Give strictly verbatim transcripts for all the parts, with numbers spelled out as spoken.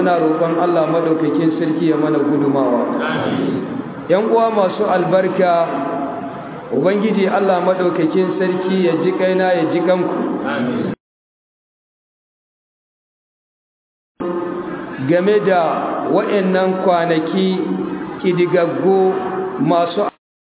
muna roƙon Allah madaukakin sarki ya mana gudumawa. Yan uwa masu albarka, ubangiji Allah madaukakin sarki ya ji kaina ya ji kanku. Game da waɗannan kwanaki kidigaggo masu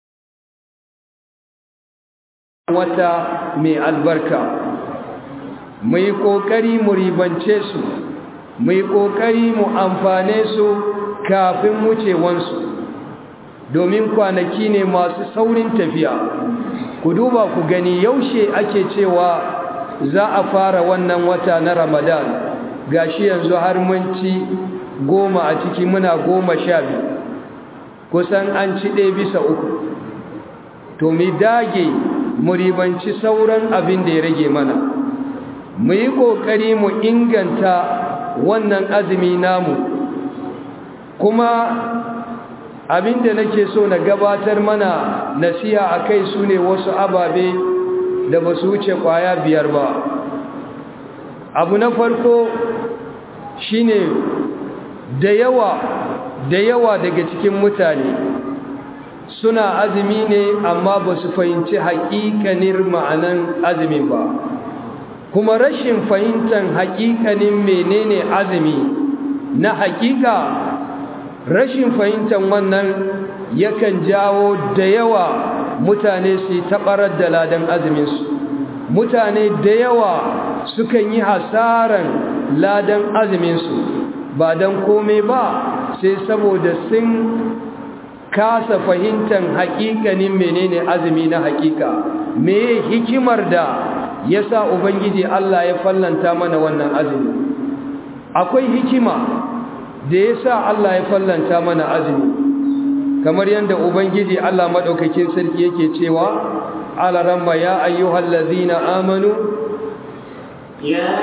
wata mai albarka, mu yi ƙoƙari mu ribance su, mu yi ƙoƙari mu amfane su kafin wucewansu, domin kwanaki ne masu saurin tafiya. Ku duba ku gani yaushe ake cewa za a fara wannan wata na Ramadan, gashi yanzu har mun ci goma a ciki, muna goma sha biyu, kusan an ci ɗaya bisa uku. To mu dage mu ribanci sauran abin da ya rage mana, mu yi ƙoƙari mu inganta wannan azumi namu. Kuma abin da nake so na gabatar mana nasiha a kai su ne wasu ababe da ba su wuce ƙwaya biyar ba. Abu na farko shine da yawa da yawa daga cikin mutane suna azumi ne amma ba su fahimci haƙiƙanin ma'anan azumin ba, kuma rashin fahimtar haƙiƙanin menene azumi na haƙiƙa, rashin fahimtar wannan yakan jawo da yawa mutane su taɓarar da ladan azuminsu. Mutane da yawa sukan yi hasaran ladan azuminsu ba don komai ba sai saboda sun kasa fahimtar haƙiƙanin menene azumi na haƙiƙa. Me hikimar da yasa ubangiji Allah ya fallanta mana wannan azumi? Akwai hikima da yasa Allah ya fallanta mana azumi, kamar yadda ubangiji Allah madaukakin sarki yake cewa alaramma ya ayyuhallazina amanu ya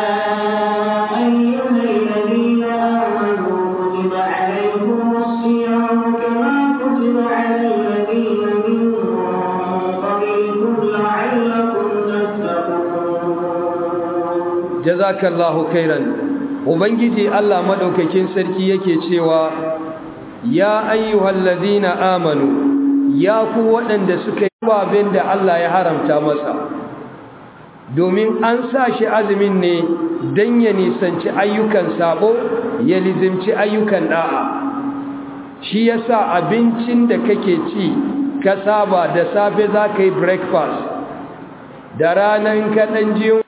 ayyuhallazina amanu kutiba alaykumus siyamu kama kutiba alal ladina min qablikum la'allakum tattaqun. Jazakallahu khairan. Ubangiji Allah madaukakin sarki yake cewa ya ayyuhallazina amanu, ya ku waɗanda suka yi babin da Allah ya haramta masa, domin an sa shi azumin ne don ya nisanci ayyukan sabo, ya lizimci ayyukan da'a. Shi yasa abincin da kake ci ka saba, da safe za ka yi breakfast, da ranar kaɗan jiyon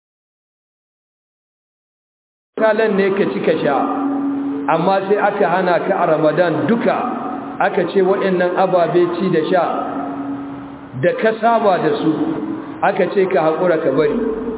kalan ne ka ci ka sha, amma sai aka hana ka a Ramadan duka, aka ce waɗannan ababe ci da sha da ka saba da su aka ce ka haƙura ka bari.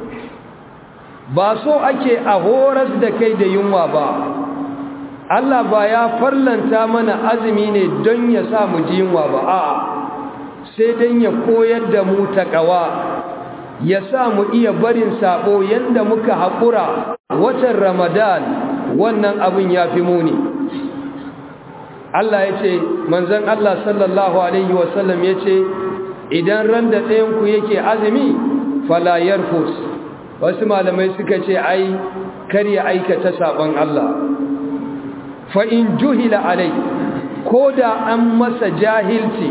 Ba so ake a horas da kai da yunwa ba. Allah ba ya farlanta mana azumi ne don ya sa mu ji yunwa ba, a'a, sai don ya koyar da mu taƙawa, ya sa mu iya barin sabo. Yanda muka haƙura watan Ramadan, wannan abin ya fi muni. Allah ya ce, manzon Allah sallallahu alaihi wasallam ya ce, idan ran da ɗayanku yake azumi fala yarfus. Wasu malamai suka ce ai kar ya aikata saban Allah. Fa in juhila alai, ko da an masa jahilci,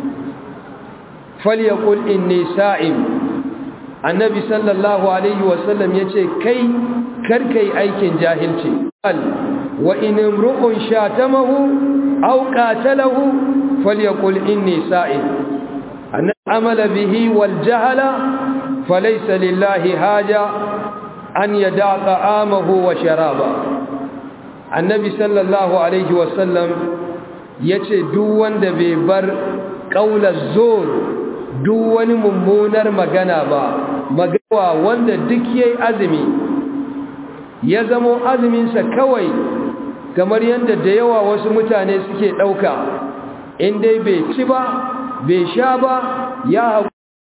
falyaqul inni sa'im. Annabi sallallahu alaihi wasallam ya ce, kai kar kai aikin jahilci. Wa in imru'un shatamahu aw qatalahu falyaqul inni sa'im. an amala bihi wal jahala falaysa lillahi haja an yada'a ta'amahu wa sharaba. Annabi sallallahu alaihi wasallam yace duk wanda bai bar qaulaz zur, duk wani mummunar magana ba, magawa wanda duk yayi azumi ya zamo azuminsa kawai kamar yadda da yawa wasu mutane suke ɗauka, in dai bai ci ba bai sha ba ya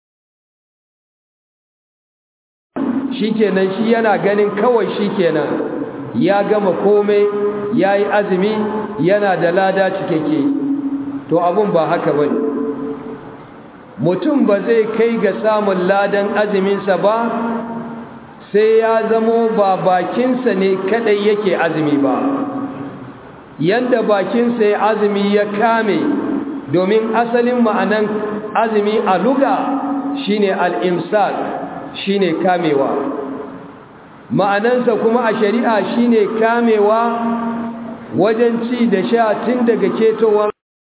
shikenan, shi yana ganin kawai shikenan ya gama komai, yayi azumi, yana da lada cikakke. To abun ba haka bane. Mutum ba zai kai ga samun ladan azuminsa ba sai ya zamo ba bakinsa ne kadai yake azumi ba, yanda bakinsa ya azumi ya kame, domin asalin ma'anan azumi a lugha shine al-imsak, shine kamewa. Ma'anansa kuma a shari'a shine kamewa wajen ci da sha tun daga ketowar,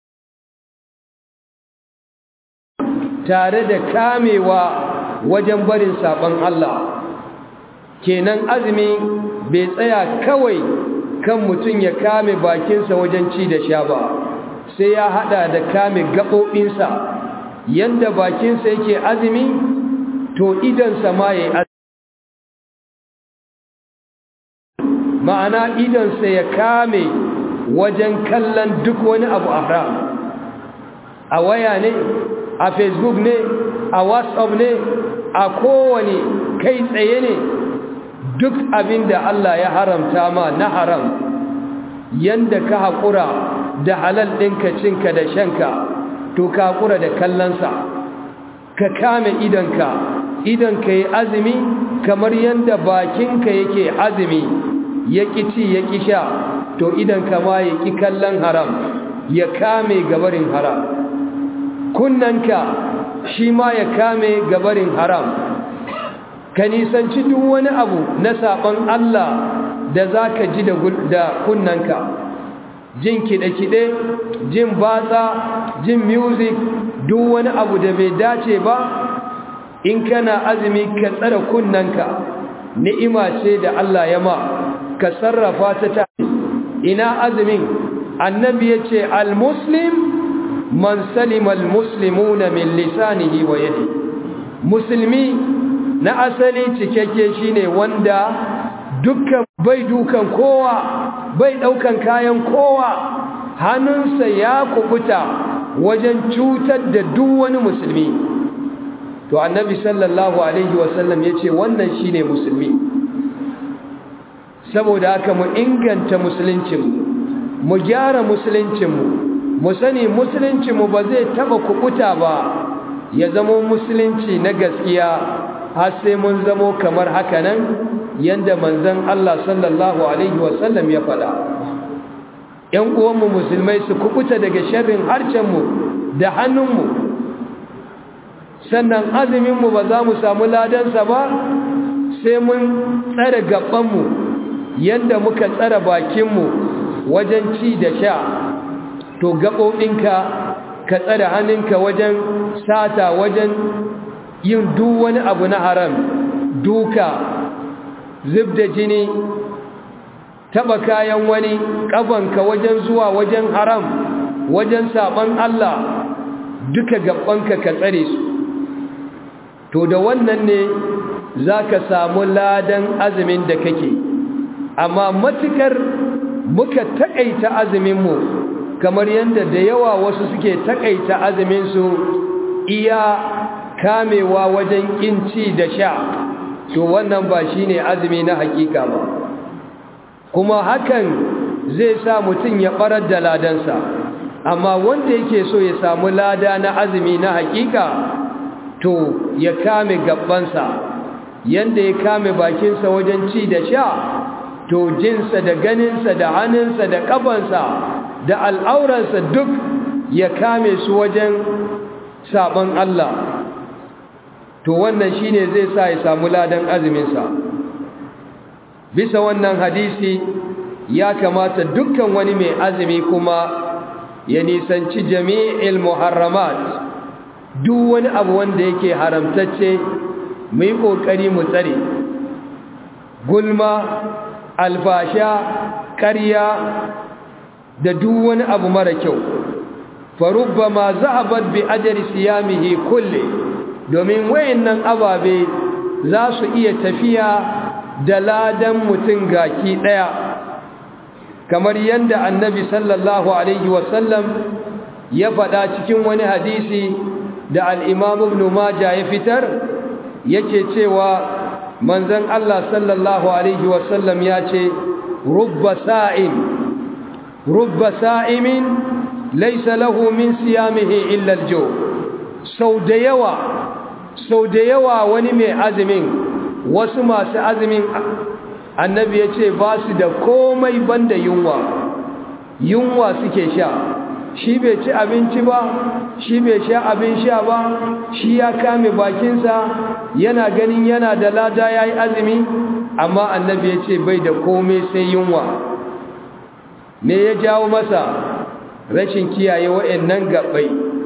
tare da kamewa wajen barin saban Allah. Kenan azumi bai tsaya kawai kan mutum ya kame bakinsa wajen ci da sha ba, sai ya hada da kame gaɓoɓinsa. Yanda bakinsa yake azumi, to idansa ma ya yi, ma'ana idansa ya kame wajen kallon duk wani abu haram, a waya ne, a Facebook ne, a WhatsApp ne, a kowane kai tsaye ne, duk abin da Allah ya haramta ma na haram, yanda ka haƙura da halal ɗinka cinka da shanka, to ka haƙura da kallonsa, ka kame idanka, idanka yi azumi kamar yanda bakinka yake azumi, ya ƙi ci ya ƙi sha, to idanka ma ya ƙi kallon haram, ya kame gabarin haram. Kunnanka shi ma ya kame gabarin haram, ka nisanci duk wani abu na saɓon Allah da za ka ji da kunnanka, jin kiɗe-kiɗe, jin batsa, jin music, duk wani abu da bai dace ba. In kana azumi ka tsara kunnanka, ni'ima ce da Allah ya ma, ka sarrafa ta ta ina azumin. Annabi ya ce al-muslim man salima al-muslimuna min lisanihi wa yadi. Musulmi na asali cikakke shine wanda dukkan bai dukan kowa, bai daukan kayan kowa, hannunsa ya kubuta wajen cutar da duk wani musulmi. To annabi sallallahu alaihi wasallam yace wannan shine musulmi. Saboda haka mu inganta musuluncinmu, mu gyara musuluncinmu, mu sani musuluncinmu ba zai taba kubuta ba ya zama musulunci na gaskiya har sai mun zamo kamar haka nan yanda manzon Allah sallallahu alaihi wasallam ya faɗa. ‘Yan uwanmu musulmai su kubuta daga sharrin harcenmu da hannunmu, sannan azuminmu ba za mu samu ladansa ba sai mun tsare gabanmu yanda muka tsare bakinmu wajen ci da sha. To gaɓoɓinka ka tsare hannunka wajen sata, wajen yin duk wani abu na haram, duka, zub da jini, taba kayan wani, ƙafanka wajen zuwa wajen haram, wajen saɓon Allah, duka gaɓanka ka tsare su. To da wannan ne za ka samu ladan azumin da kake. Amma matukar muka taƙaita azuminmu kamar yadda da yawa wasu suke taƙaita azuminsu iya kamewa wajen ƙinci da sha, to wannan ba shi ne azumi na hakika ba, kuma hakan zai sa mutum ya ɓarar da ladansa. Amma wanda yake so ya samu lada na azumi na hakika, to ya kame gabansa yanda ya kame bakinsa wajen ci da sha, to jinsa da ganinsa da hannunsa da ƙafansa da al'auransa duk ya kame su wajen saɓon Allah. To wannan shine zai sa ya samu ladan azuminsa. Bisa wannan hadisi ya kamata dukkan wani mai azumi kuma ya nisanci jami'il muharramat, duk wani abu wanda yake haramtacce mu yi ƙoƙari mu tsare. Gulma, alfasha, ƙarya da duk wani abu mara kyau. Farubbama zahabat bi ajri siyamihi kulli, domin wayannan ababe za su iya tafiya da ladan mutum gaki daya, kamar yanda annabi sallallahu alaihi wasallam ya faɗa cikin wani hadisi da al-Imam Ibn Majah ya fitar, yake cewa manzon Allah sallallahu alaihi wasallam ya ce rubba sa'im rubba sa'imin laysa lahu min siyamihi illa al-ju'. sau da yawa sau da yawa wani mai azumin wasu masu azumin annabi ya ce ba su da komai banda yunwa yunwa suke sha shi bai ci abinci ba shi bai sha abin sha ba shi ya kame bakinsa yana ganin yana da lada ya yi azumi amma annabi ya ce bai da komai sai yunwa me ya jawo masa rashin kiyaye wa'annan gabbai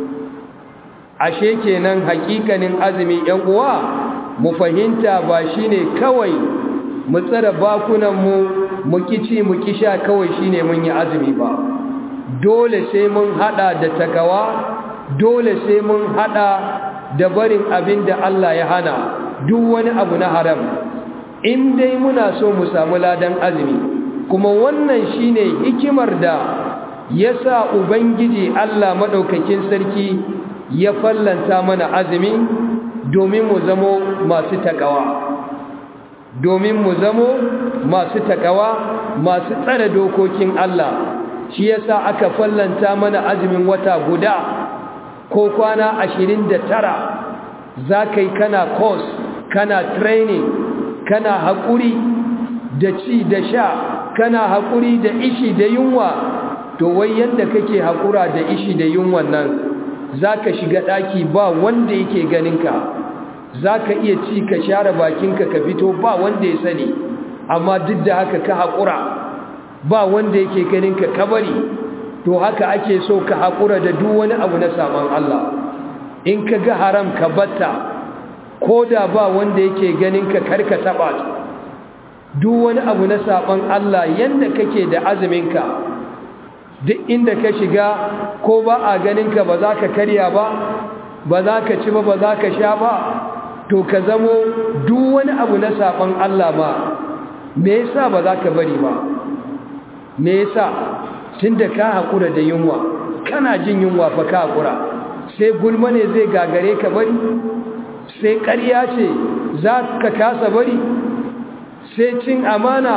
ashe kenan hakikanin azumi yan uwa mu fahimta ba shine kawai mu tsara bakunan mu mu kici mu kisha kawai shine mun yi azumi ba dole sai mun hada da takawa dole sai mun hada da barin abin da Allah ya hana duk wani abu na haram in dai muna so mu samu ladan azumi kuma wannan shine hikimar da yasa ubangiji Allah madaukakin sarki ya fallanta mana azumi domin mu zamo masu takawa domin mu zamo masu takawa masu tsare dokokin Allah shi yasa aka fallanta mana azumin wata guda ko kwana ashirin da tara zakai kana course kana training kana hakuri da ci da sha kana hakuri da ishi da yunwa to wai yanda kake hakura da ishi da yunwan nan zaka shiga daki ba wanda yake ganinka zaka iya ci ka share bakinka ka fito ba wanda ya sani amma duk da haka ka hakura ba wanda yake ganinka ka bari to haka ake so ka hakura da duk wani abu na saman Allah in ka ga haram ka batta koda ba wanda yake ganinka karka taba duk wani abu na saban Allah yanda kake da azuminka duk inda ka shiga ko ba a ganinka ba za ka karya ba ba za ka ci ba ba za ka sha ba to ka zamo duk wani abu na saban Allah ba me yasa ba za ka bari ba me yasa tunda ka hakura da yunwa kana jin yunwa fa ka hakura sai gulma ne zai gagare ka bari sai ƙarya ce za ka kasa bari sai cin amana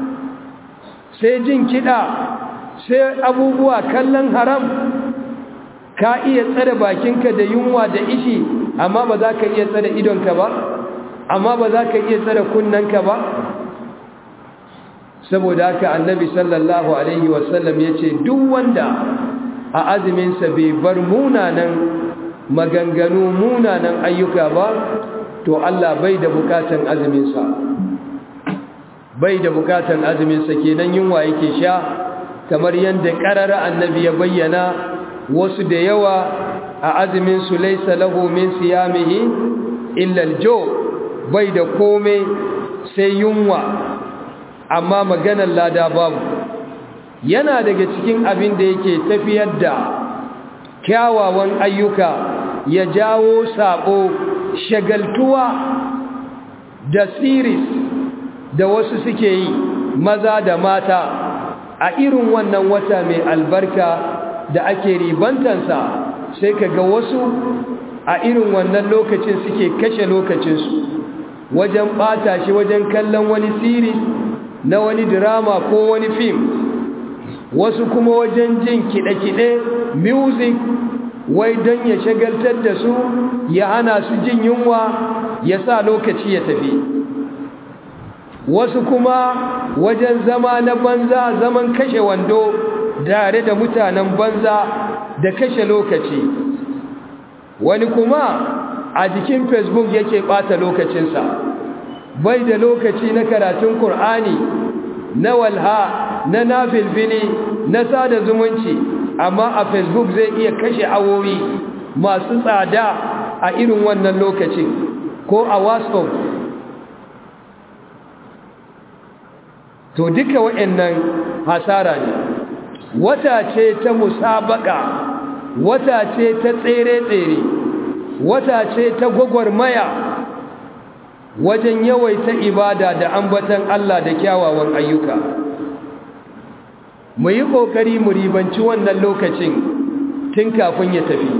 sai jin kiɗa sai abubuwa kallon haram ka iya tsare bakinka da yunwa da ishi amma ba za ka iya tsare idonka ba amma ba za ka iya tsare kunnanka ba saboda haka annabi sallallahu alaihi wasallam ya ce duk wanda a azuminsa bai bar munanan maganganu munanan ayyuka ba to Allah bai da bukatan azuminsa bai da bukatan azuminsa kenan yunwa yake sha kamar yadda karara annabi ya bayyana wasu da yawa a azumin su laysa lahu min siyamihi illa aljo bai da komai sai yunwa amma maganar lada babu yana daga cikin abin da yake tafiyar da kyawawan ayyuka ya jawo sabo shagaltuwa da series da wasu suke yi maza da mata a irin wannan wata mai albarka da ake ribantansa sai kaga wasu a irin wannan lokacin suke kashe lokacinsu wajen bata shi wajen kallon wani series na wani drama ko wani film wasu kuma wajen jin kiɗe-kiɗe music wai don ya shagaltar da su ya hana su jin yunwa ya sa lokaci ya tafi wasu kuma wajen zama na banza zaman kashe wando tare da mutanen banza da kashe lokaci wani kuma a jikin facebook yake bata lokacinsa bai da lokaci na karatun Kur'ani na walha na nafilfili na sada zumunci amma a facebook zai iya kashe awowi masu tsada a irin wannan lokacin ko a whatsapp to duka waɗannan hasara ne wata ce ta musabaka wata ce ta tsere-tsere wata ce ta gwagwarmaya wajen yawaita ibada da ambatan Allah da kyawawan ayyuka mu yi ƙoƙari mu ribanci wannan lokacin tun kafin ya tafi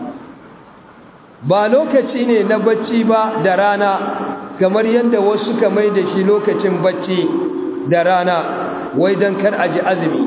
ba lokaci ne na bacci ba da rana kamar yadda wasu ka mai da shi lokacin bacci da rana wai don kar a ji azumi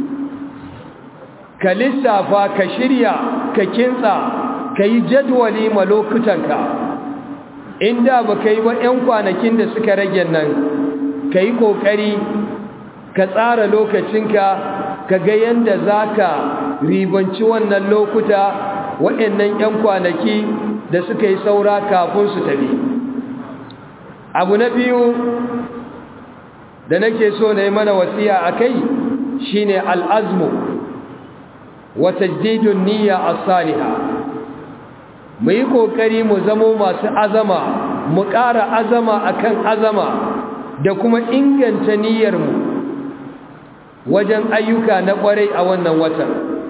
ka lissafa ka shirya ka kintsa ka yi jadwali ma lokutanka inda ba ka yi ba 'yan kwanakin da suka rage nan ka yi ƙoƙari ka tsara lokacinka ka ga yadda za ka ribanci wannan lokuta waɗannan 'yan kwanaki da suka yi saura kafin su tafi. Abu na biyu da nake so na yi mana wasiya a kai shi ne al'azmu wa tajdidun niyya as-saliha. Mu yi ƙoƙari mu zamo masu azama, mu ƙara azama akan azama da kuma inganta niyyarmu wajen ayyuka na ƙwarai a wannan watan.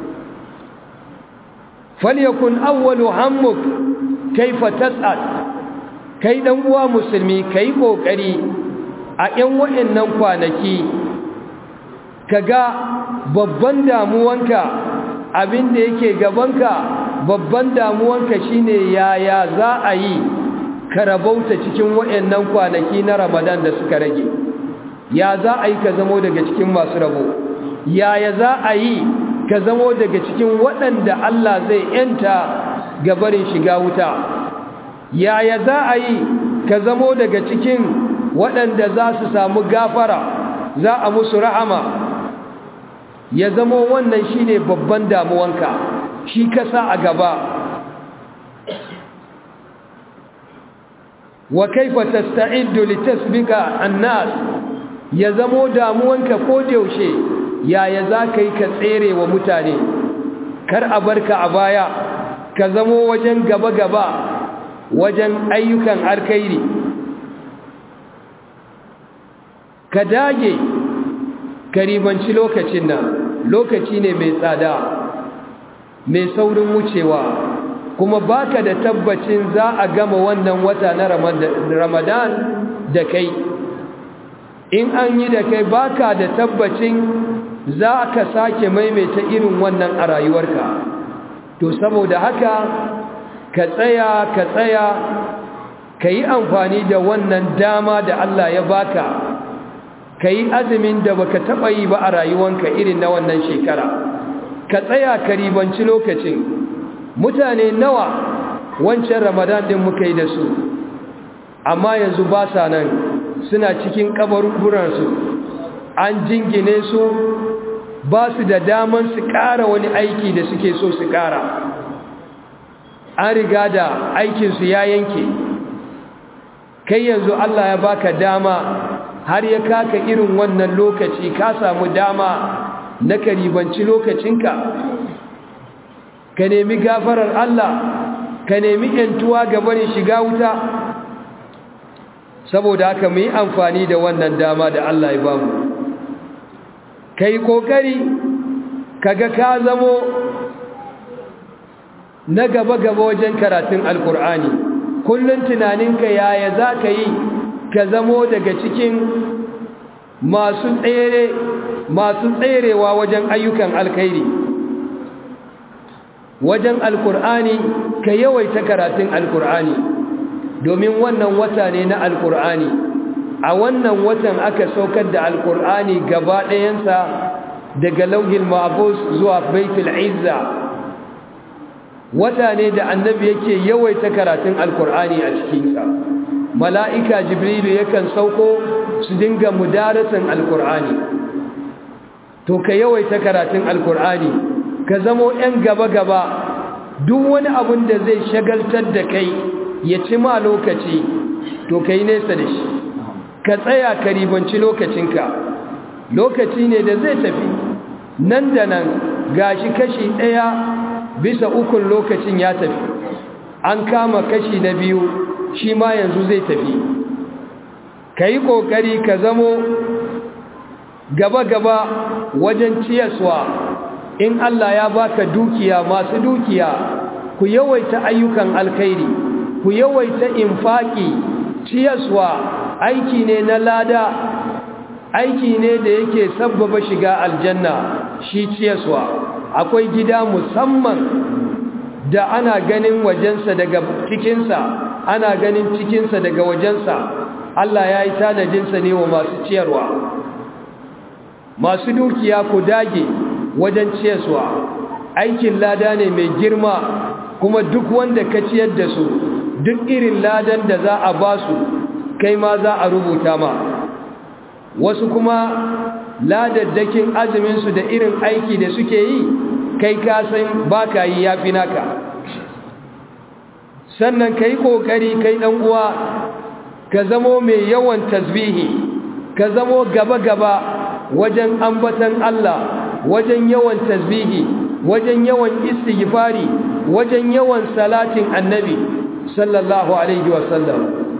Falyakun awwalu hammuk kaifa tas'ad. Kai dan uwa musulmi kai ƙoƙari a ƴan waɗannan kwanaki kaga babban damuwanka abin da yake gabanka, babban damuwanka shine yaya za a yi ka rabauta cikin waɗannan kwanaki na Ramadan da suka rage. Ya za a yi ka zamo daga cikin masu rabo, yaya za a yi ka zamo daga cikin waɗanda Allah zai yanta ga barin shiga wuta, yaya za a yi ka zamo daga cikin waɗanda za su samu gafara, za a musu rahama. Ya zamo wannan shine babban damuwanka, shi ka sa a gaba. Wa kaifa tasta'iddu litasbika an-nas. Ya zamo damuwanka ko da yaushe yaya za ka yi ka tsere wa mutane, kar a barka a baya, ka zamo wajen gaba-gaba wajen ayyukan alkhairi. Ka dage ka ribanci lokacin nan, lokaci ne mai tsada, mai saurin wucewa, kuma baka da tabbacin za a gama wannan wata na Ramadan da kai. In an yi da kai baka da tabbacin za ka sake maimaita irin wannan a rayuwarka. To saboda haka ka tsaya ka tsaya ka yi amfani da wannan dama da Allah ya baka, ka yi azumin da baka taɓa yi ba a rayuwanka irin na wannan shekara. Ka tsaya ka ribanci lokacin. Mutane nawa wancan Ramadan din muka yi da su, amma yanzu ba sa nan, suna cikin kaburburansu, an jingine su, ba su da daman su ƙara wani aiki da suke so su ƙara. An riga da aikinsu ya yanke. Kai yanzu Allah ya baka dama har ya kaka irin wannan lokaci, ka samu dama na ka ribanci lokacinka, ka nemi gafarar Allah, ka nemi ‘yantuwa ga barin shiga wuta. Saboda haka mu yi amfani da wannan dama da Allah ya bamu. Ka yi ƙoƙari kaga ka zamo na gaba-gaba wajen karatun Alƙur'ani. Kullum tunaninka yaya za ka yi ka zamo daga cikin masu tsere masu tserewa wajen ayyukan alkhairi. Wajen Alƙur'ani ka yawaita karatun Alƙur'ani, domin wannan wata ne na Alƙur'ani. A wannan watan aka saukar da Alƙur'ani gaba ɗayansa daga lauhil mahfuz zuwa baitul izza. Wata ne da annabi yake yawaita karatun Alƙur'ani a cikinsa. Mala'ika Jibrilu yakan sauko su dinga mudarasan Alƙur'ani. To ka yawaita karatun Alƙur'ani, ka zamo ‘yan gaba-gaba. Duk wani abin da zai shagaltar da kai ya ci ma lokaci, to ka yi nesa da shi. Ka tsaya ka ribanci lokacinka. Lokaci ne da zai tafi nan da nan, gashi kashi ɗaya bisa ukun lokacin ya tafi, an kama kashi na biyu, shi ma yanzu zai tafi. Ka yi ƙoƙari ka zamo gaba-gaba wajen ciyaswa. In Allah ya baka dukiya, masu dukiya ku yawaita ayyukan alkhairi, ku yawaita infaki. Ciyaswa aiki ne na lada, aiki ne da yake sabbaba shiga aljanna. Shi ciyaswa akwai gida musamman da ana ganin wajensa daga cikinsa, ana ganin cikinsa daga wajensa. Allah ya yi tanadinsa ne wa masu ciyarwa. Masu dukiya ku dage wajen ciyaswa, aikin lada ne mai girma, kuma duk wanda ka ciyar da su duk irin ladan da za a ba su kai ma za a rubuta ma. Wasu kuma ladaddakin azuminsu da irin aiki da suke yi kai kasan ba ka yi ya fi naka. Sannan ka yi ƙoƙari kai ɗan uwa ka zamo mai yawan tasbihi, ka zamo gaba-gaba wajen ambatan Allah, wajen yawan tasbihi, wajen yawan istighfari, wajen yawan salatin annabi sallallahu alaihi wasallam.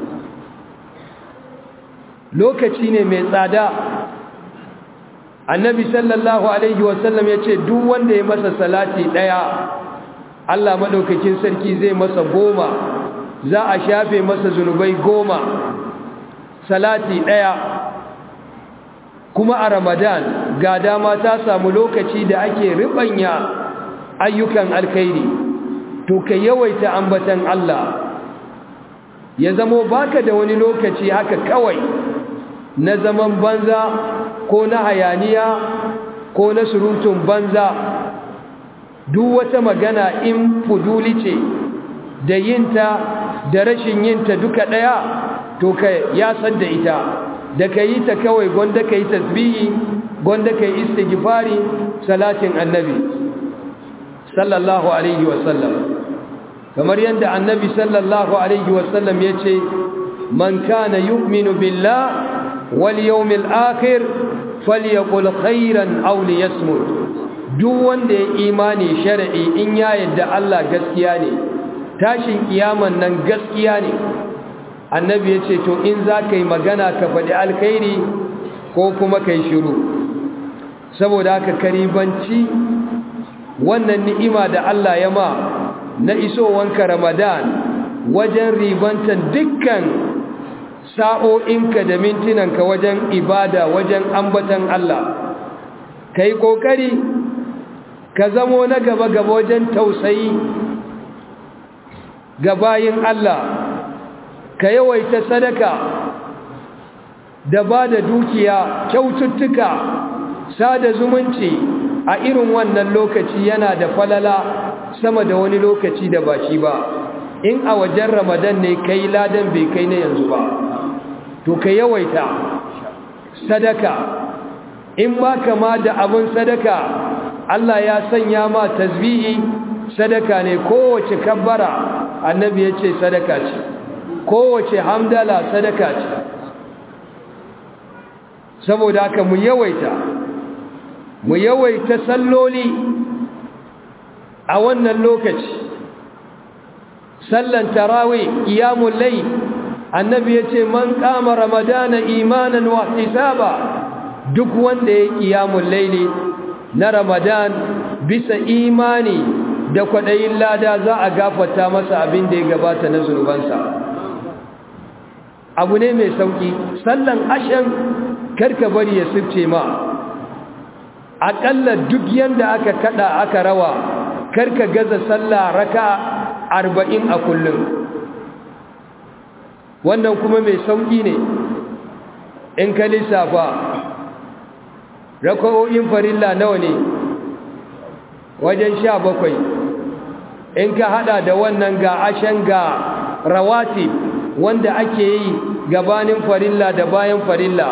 Lokaci ne mai tsada. Annabi sallallahu alaihi wasallam ya ce duk wanda ya masa salati ɗaya Allah maɗaukakin sarki zai masa goma, za a shafe masa zunubai goma. Salati ɗaya. Kuma a Ramadan ga dama ta samu lokaci da ake riɓanya ayyukan alkhairi, to ka yawaita ambatan Allah, ya zamo baka da wani lokaci haka kawai na zaman banza ko na hayaniya ko na surutun banza. Duk wata magana in fuduli ce da yinta da rashin yinta duka ɗaya, to ka yasar da ita, da ka yi ta kawai gwanda ka yi tasbihi, gwanda ka yi istighfari, salatin annabi sallallahu alaihi wasallam. Kamar yadda annabi sallallahu alaihi wasallam ya ce, man kana yu'minu billah wal yawmil akhir falyaqul khairan aw liyasmut. Duk wanda ya imani shar'i in ya yadda Allah gaskiya ne, tashin kiyaman nan gaskiya ne, annabi ya ce to in za ka yi magana ka faɗi alkhairi ko kuma ka yi shiru. Saboda haka karibanci wannan ni'ima da Allah ya ma na isowanka Ramadan wajen ribantan dukkan sa'o'inka da mintinanka wajen ibada, wajen ambatan Allah. Ka yi ƙoƙari ka zamo na gaba-gaba wajen tausayi ga bayin Allah, ka yawaita sadaka da ba da dukiya, kyaututtuka, sada zumunci a irin wannan lokaci yana da falala sama da wani lokaci da ba shi ba. In a wajen Ramadan ne kai ladan bai kai na yanzu ba, to ka yawaita sadaka. In ba kama da abin sadaka, Allah ya sanya ma tasbihi sadaka ne, kowace kabbara annabi ya ce sadaka ce, kowace hamdala sadaka ce. Saboda haka mu yawaita mu yawaita salloli a wannan lokaci. Sallan tarawih, qiyamul layl, annabi ya ce man qama ramadana imanan wa ihtisaba, duk wanda ya qiyamul layli na Ramadan bisa imani da kwaɗayin lada za a gafarta masa abin da ya gabata na zunubansa. Abu ne mai sauƙi. Sallan ashan karka bari ya sifce ma. Aƙalla duk yanda aka kaɗa aka rawa, karka gaza sallah raka arba'in a kullum. Wannan kuma mai sauƙi ne in ka lissafa. Raka'o'in farilla nawa ne? Wajen sha bakwai. In ka hada da wannan ga ashen ga rawati wanda ake yi gabanin farilla da bayan farilla,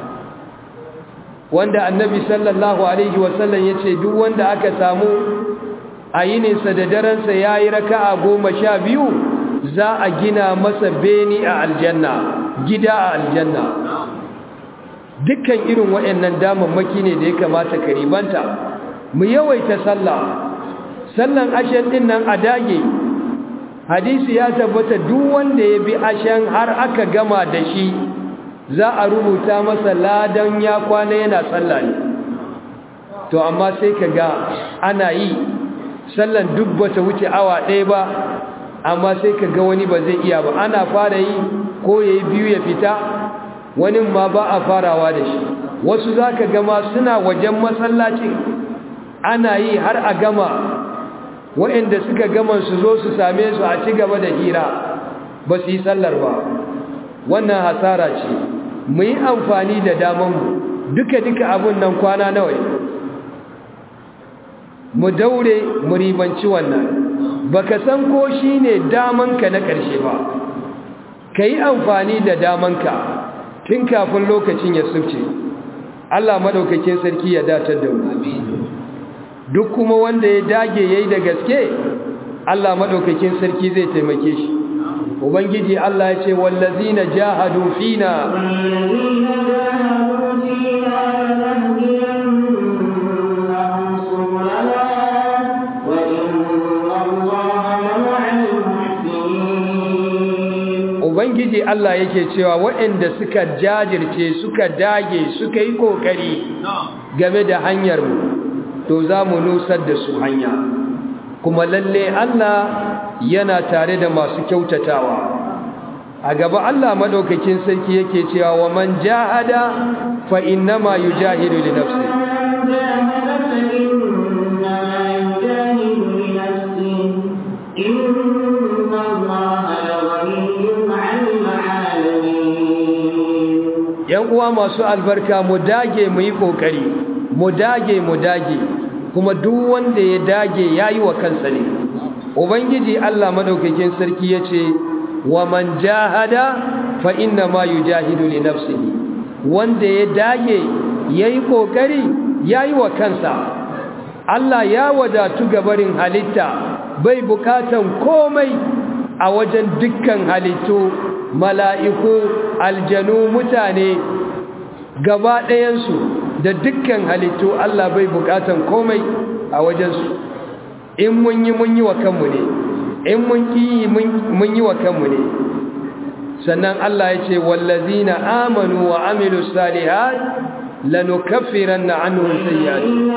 wanda annabi sallallahu alaihi wasallam ya ce duk wanda aka samu a yininsa da darensa ya yi raka'a goma sha biyu, za a gina masa beni a aljanna, gida a aljanna. Dukkan irin waɗannan damammaki ne da ya kamata ka ribanta. Mu yawaita sallah. Sallan ashen din nan a dage. Hadisi ya tabbata duk wanda ya bi ashen har aka gama da shi, za a rubuta masa ladan ya kwana yana sallah ne. To amma sai ka ga ana yi sallan duk bata wuce awa ɗaya ba, amma sai ka ga wani ba zai iya ba. Ana fara yi ko yayi biyu ya fita, wani ma ba a farawa da shi. Wasu za ka gama suna wajen masallacin ana yi har a gama, waɗanda suka gama su zo su same su a ci gaba da hira, ba su yi sallar ba. Wannan hasara ce. Mu yi amfani da damanmu, duka-duka abun nan kwana nawa, mu daure mu ribanci wannan. baka san ko shine damanka na ƙarshe ba kai amfani da damanka tun kafin lokacin ya suce. Allah madaukakin sarki ya datar da mu. Duk kuma wanda ya dage yayi da gaske Allah madaukakin sarki zai taimake shi. Ubangiji Allah ya ce wallazina jahadu fina wallazina jahadu fina lanahdiyannahum subulana wa inna Allaha lama'al muhsinin. Ubangiji Allah yake cewa waɗanda suka jajirce suka dage suka yi kokari game da hanyar mu to za mu nusar da su hanya, kuma lalle Allah yana tare da masu kyautatawa. A gaba Allah madaukakin sarki yake cewa wa man jahada fa innama yujahidu li nafsi yan uwa masu albarka mu dage mu yi kokari mu dage mu dage kuma duk wanda ya dage yayi wa kansa ne. Ubangiji Allah madaukakin sarki yace wa man jahada fa inna ma yujahidu li nafsihi, wanda ya dage yayi kokari yayi wa kansa. Allah ya wadatu gabarin halitta bai bukatan komai a wajen dukkan halittu, mala'iku, aljanu, mutane gaba ɗayansu da dukkan halittu. Allah bai bukatan komai a wajensu. In mun yi mun yi wa kanmu ne, in mun ki mun yi wa kanmu ne. Sannan Allah ya ce wallazina amanu wa amilu salihat lanukaffiranna anhum sayyi'atihim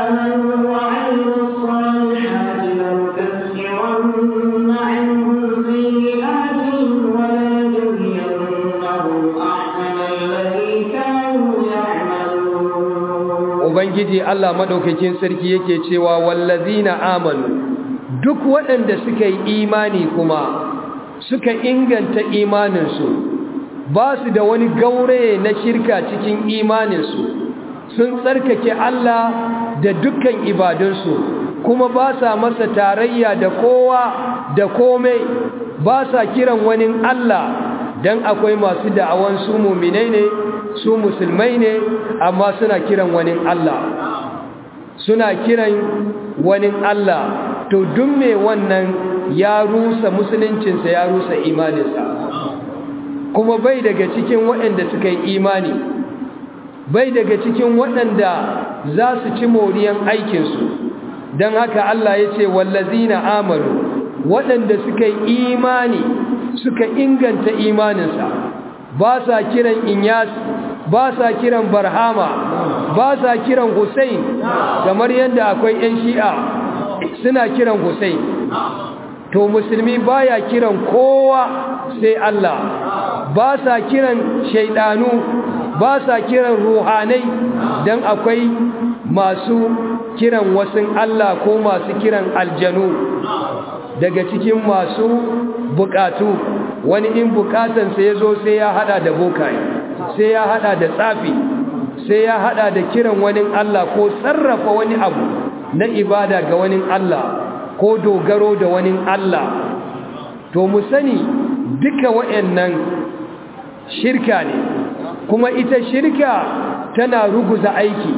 Ubangiji Allah madaukakin sarki yake cewa wallazina amanu, duk waɗanda suka yi imani kuma suka inganta imaninsu, ba su da wani gauraye na shirka cikin imaninsu, sun tsarkake Allah da dukkan ibadunsu, kuma ba sa masa tarayya da kowa da komai, ba sa kiran wani Allah. Dan akwai masu da'awan su mu'minai ne, su musulmai ne, amma suna kiran wani Allah, suna kiran wani Allah. To duk me wannan ya rusa musuluncinsa, ya rusa imaninsa, kuma bai daga cikin waɗanda suka yi imani, bai daga cikin waɗanda za su ci moriyan aikinsu. Don haka Allah ya ce wallazina amanu, waɗanda suka yi imani suka inganta imaninsa, ba sa kiran Inyas, ba sa kiran Barhama, ba sa kiran Hussein, kamar yadda akwai 'yan shi'a suna kiran Hussein. To musulmi baya kiran kowa sai Allah, ba sa kiran shaidanu, ba sa kiran ruhanai, dan akwai masu kiran wasu Allah ko masu kiran aljanu daga cikin masu bukatu. Wani in bukatansa ya zo sai ya hada da bokaye, sai ya hada da tsafi, sai ya hada da kiran wani Allah ko sarrafa wani abu na ibada ga wani Allah ko dogaro da wani Allah. To mu sani duka waɗannan shirka ne, kuma ita shirka tana ruguza aiki.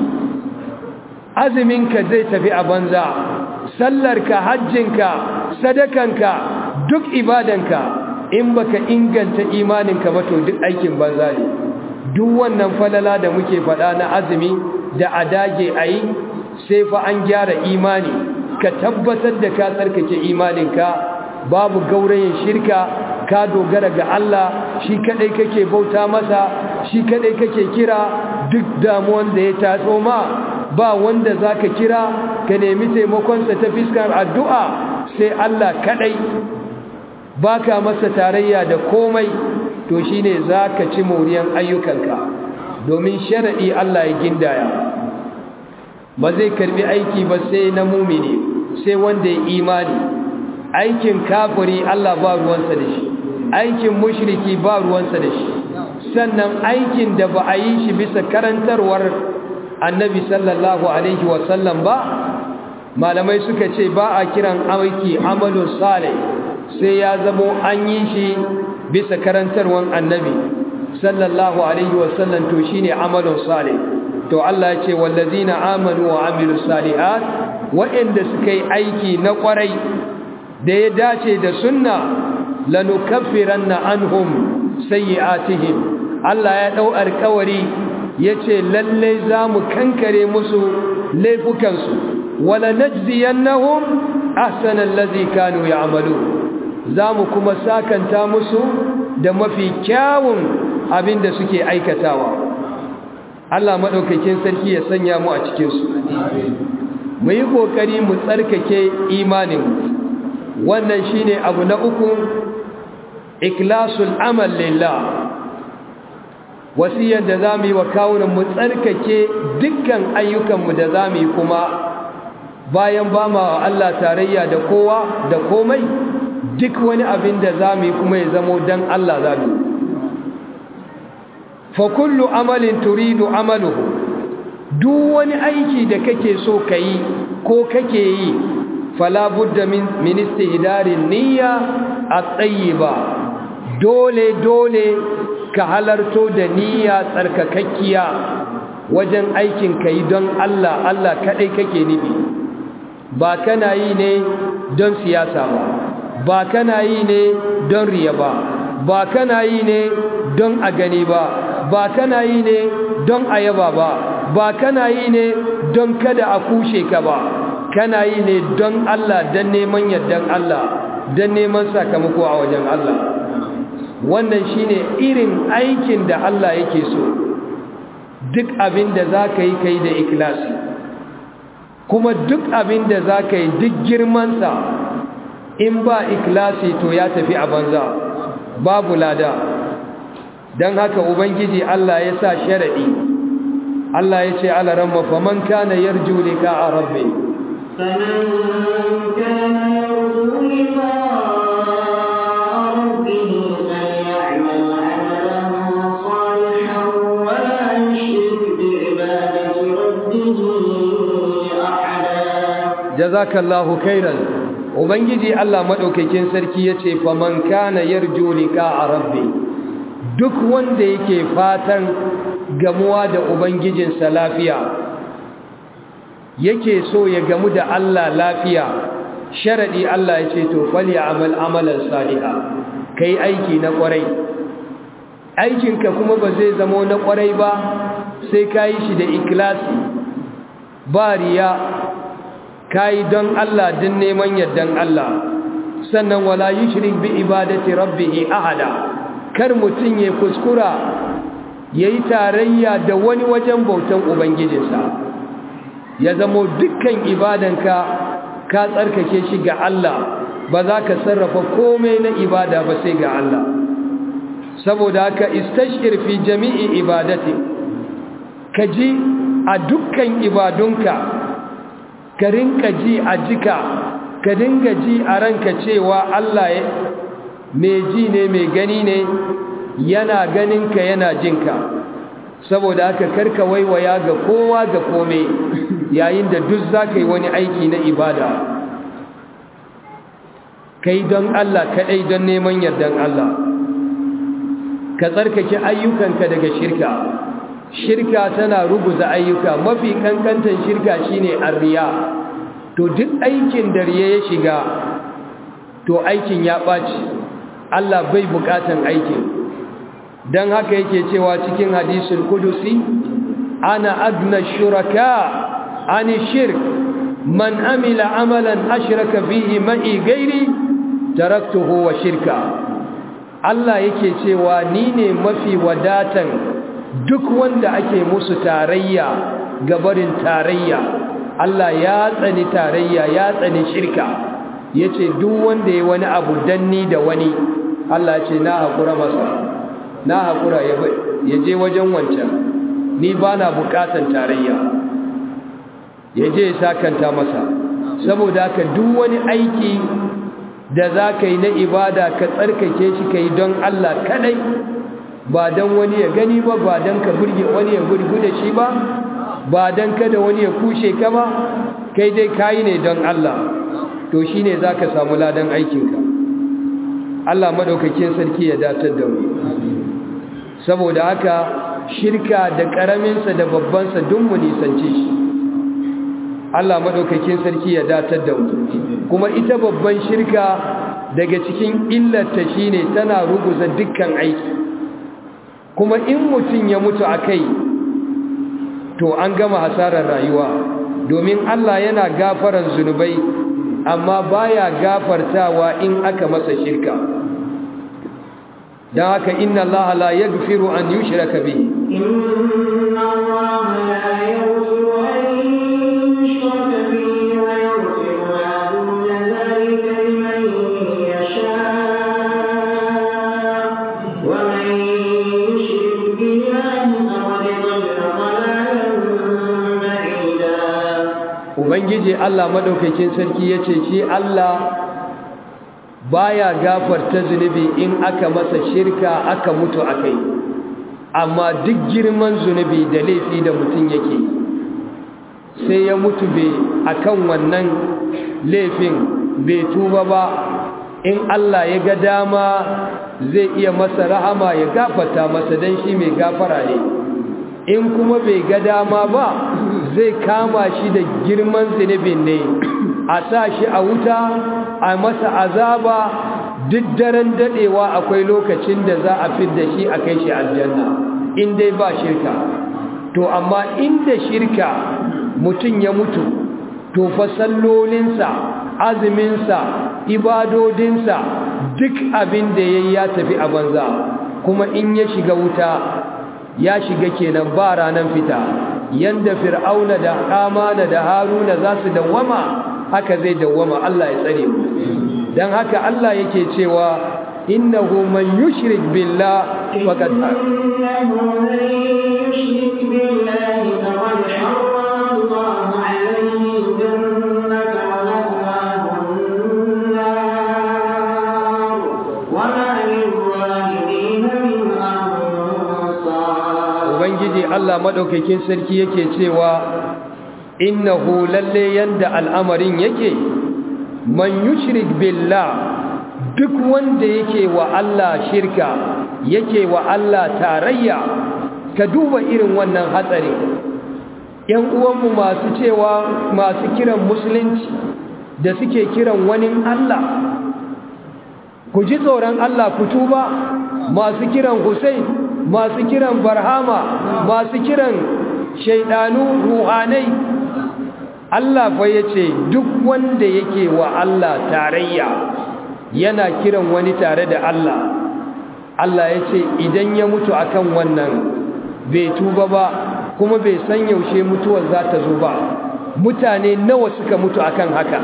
Azuminka zai tafi a banza, sallarka, hajjinka, sadakanka, duk ibadanka, in baka inganta imaninka ba to duk aikin banza ne. Duk wannan falala da muke faɗa na azumi da adage ayi, sai fa an gyara imani, ka tabbatar da ka tsarkake imaninka, babu gaurayin shirka, ka dogara ga Allah, shi kadai kake bauta masa, shi kadai kake kira. Duk damuwan da ya taso ma ba wanda zaka kira ka nemi taimakonsa ta fiskar addu'a sai Allah kadai, baka masa tarayya da komai. To shine zaka ci moriyan ayyukanka, domin shar'i Allah ya gindaya, ba zai karbi aiki ba sai na mumini, sai wanda ya imani. Aikin kafiri Allah ba ruwansa da shi, aikin mushriki ba ruwansa da shi. Sannan aikin da ba a yi shi bisa karantarwar annabi sallallahu alaihi wasallam ba, malamai suka ce ba a kiran aiki amalun salih sai ya zamo an yi shi bisa karantarwan annabi sallallahu alaihi wasallam to shine amalun salih. To Allah ya ce wallazina amanu wa amilus salihat, waɗanda suka yi aiki na ƙwarai da ya dace da sunna, lanukaffiranna anhum sayyi'atihim, Allah ya dau alƙawari yace lalle zamu kankare musu laifukansu, wala najziyannahum ahsana allazi kanu ya'malu, zamu kuma sakanta musu da mafi kyawun abinda suke aikatawa. Allah madaukakin sarki ya sanya mu a cikin su. Mu yi kokari mu tsarkake imanin mu. Wannan shine abu na uku, ikhlasul amal lillah. Wasiyar da zamu yi wa kawunan mu tsarkake dukkan ayyukan mu da zamu yi, kuma bayan ba ma Allah tarayya da kowa da komai, duk wani abin da zamu yi kuma ya zamo dan Allah zamu yi. Fa kullu amalin turidu amaluhu, duk wani aiki da kake so kai ko kake yi, fala budda min min istihdarin niyya at-tayyiba, dole dole ka halarto da niyya tsarkakakkiya wajen aikin kai don Allah, Allah kadai kake nufi. Ba kana yi ne don siyasa ba, ba kana yi ne don riya ba, ba kana yi ne don a gani ba, ba kana yi ne don ayaba ba, ba kana yi ne don kada a kushe ka ba, kana yi ne don Allah, don neman yardan Allah, don neman sakamako a wajen Allah. Wannan shine irin aikin da Allah yake so. Duk abin da za ka yi ka yi da ikhlasi, kuma duk abin da za ka yi duk girmansa, in ba ikhlasi to ya tafi a banza, babu lada. Don haka Ubangiji Allah ya sa sharaɗi, Allah ya ce ala ramma faman kana yarju liqa'a rabbi, فمن كان يرجو لقاء ربه فليعمل عملا صالحا ولا يشرك بعبادة ربه أحدا. jazakallahu khairan. Ubangiji Allah madaukakin sarki yace faman kana yarju liqa'a rabbi, duk wanda yake fatan gamuwa da ubangijinsa lafiya, yake so ya gamu da Allah lafiya, sharadi Allah yace to falyamal amalan salihan, kai aiki na kwarai. Aikinka kuma ba zai zama na kwarai ba sai kai shi da ikhlasi, ba riya, kai don Allah din neman yardan Allah. Sannan wala yushrik bi ibadati rabbih ahada, kar mutun ya kuskura yayi tarayya da wani wajen bautan ubangijinsa, ya zamo dukkan ibadanka ka tsarkake shi ga Allah, ba za ka sarrafa komai na ibada ba sai ga Allah. Saboda haka istashir fi jami'i ibadati, ka ji a dukkan ibadunka, ka rinka ji a jika, ka dinga ji a ranka cewa Allah mai ji ne, mai gani ne, yana ganinka yana jinka. Saboda haka karka waiwaya ga kowa ga kome yayin da duk za ka yi wani aiki na ibada, kai don Allah kaɗai, don neman yardan Allah. Ka tsarkake ayyukanka daga shirka. Shirka tana ruguza ayyuka, mafi kankantan shirka shine arriya. To duk aikin da riya ya shiga, to aikin ya ɓaci, Allah bai buƙatan aikin. Dan haka yake cewa cikin hadisul kudusi, ana agna shuraka ani shirk, man amila amalan ashraka fihi ma'i gairi taraktuhu wa shirka. Allah yake cewa ni ne mafi wadatan duk wanda ake musu tarayya gabarin tarayya. Allah ya tsani tarayya, ya tsani shirka. Yace duk wanda yayi wani abu danni da wani, Allah ce na hakura masa, na hakura ya je wajen wancan, ni bana bukatan tarayya, ya je ya sakanta masa. Saboda haka duk wani aiki da za ka yi na ibada ka tsarkake shi ka yi don Allah kadai, ba don wani ya gani ba, ba don ka burge wani ya burgu da shi ba, ba don kada wani ya kushe ka ba, kai dai kayi ne don Allah to shine zaka samu ladan aikinka. Allah madaukakin sarki ya datar da mu. Saboda haka shirka da karaminsa da babbansa duk mu nisance shi. Allah madaukakin sarki ya datar da mu. Kuma ita babban shirka daga cikin illarta shine tana ruguza dukkan aiki. Kuma in mutum ya mutu akai to an gama hasarar rayuwa, domin Allah yana gafaran zunubai amma baya gafartawa in aka masa shirka. dan haka inna Allah la yaghfiru an yushraka bihi inna Allah la yaghfiru an yushraka bihi wa yaghfiru ma duna dhalika liman yasha wa man yushrik billahi faqad dhalla dhalalan ba'ida. Ubangiji Allah madaukakin sarki yace shi Allah baya gafarta zunubi in aka masa shirka aka mutu akai, amma duk girman zunubi da laifi da mutum yake sai ya mutu bai akan wannan laifin bai tuba ba, in Allah ya ga dama zai iya masa rahama ya gafarta masa dan shi mai gafara ne. In kuma bai ga dama ba zai kama shi da girman zunubin ne, a sa shi a wuta a masa azaba, duk daren dadewa akwai lokacin da za a fidda shi a kai shi aljanna in dai ba shirka. To amma inda shirka mutum ya mutu to fa sallolinsa, azuminsa, ibadodinsa, duk abin da yayi ya tafi a banza, kuma in ya shiga wuta ya shiga kenan ba ranan fita. Yanda fir'auna da amana da haruna za su dawwama haka zai dawwama, Allah ya tsare mu. Dan haka Allah yake cewa innahu man yushrik billah faqad innahu man yushrik billahi faqad harrama Allahu alayhi jannata wa ma'wahu an-nar wa ma lil-zalimin min ansar. Ubangiji Allah madaukakin sarki yake cewa innahu lalle yanda al'amarin yake, man yushrik billah, duk wanda yake wa Allah shirka, yake wa Allah tarayya. Ka duba irin wannan hatsari. Yan uwanmu masu cewa masu kiran musulunci da suke kiran wani Allah, ku ji tsoron Allah ku tuba. Masu kiran Hussein, masu kiran Barhama, masu kiran shaidanu ruhanai, Allah fa yace duk wanda yake wa Allah tarayya yana kiran wani tare da Allah, Allah yace idan ya mutu akan wannan bai tuba ba kuma bai san yaushe mutuwar za ta zo ba. Mutane nawa suka mutu akan haka,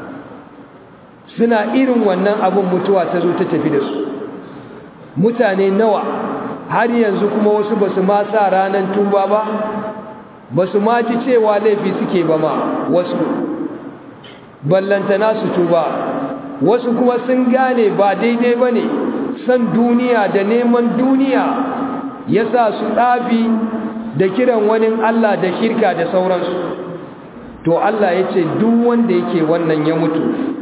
suna irin wannan abun mutuwa ta zo ta tafi da su. Mutane nawa har yanzu kuma wasu basu ma sa ranan tuba ba, ba su ma ji cewa laifi suke ba ma, wasu ballantana su tuba. Wasu kuma sun gane ba daidai ba ne, san duniya da neman duniya ya sa su ɗabi da kiran wani Allah da shirka da sauransu. To Allah ya ce duk wanda yake wannan ya mutu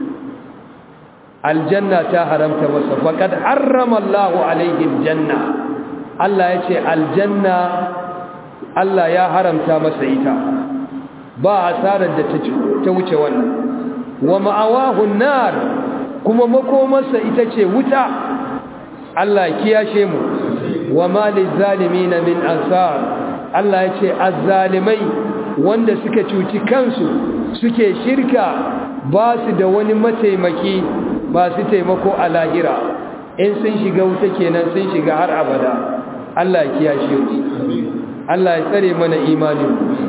aljanna ta haramta masa, faqad harrama Allahu alaihi aljanna. Allah ya ce aljanna Allah ya haramta masa ita, ba asarar da ta wuce wannan. Wa ma'awahu nar, kuma makomarsa ita ce wuta. Allah kiyashe mu. Wa ma lizalimin min ansar, Allah ya ce azzalimai wanda suka cuci kansu suke shirka ba su da wani mataimaki masu taimako a lahira. In sun shiga wuta kenan sun shiga har abada. Allah ya kiyashe mu. Allah ya tsare mana imani.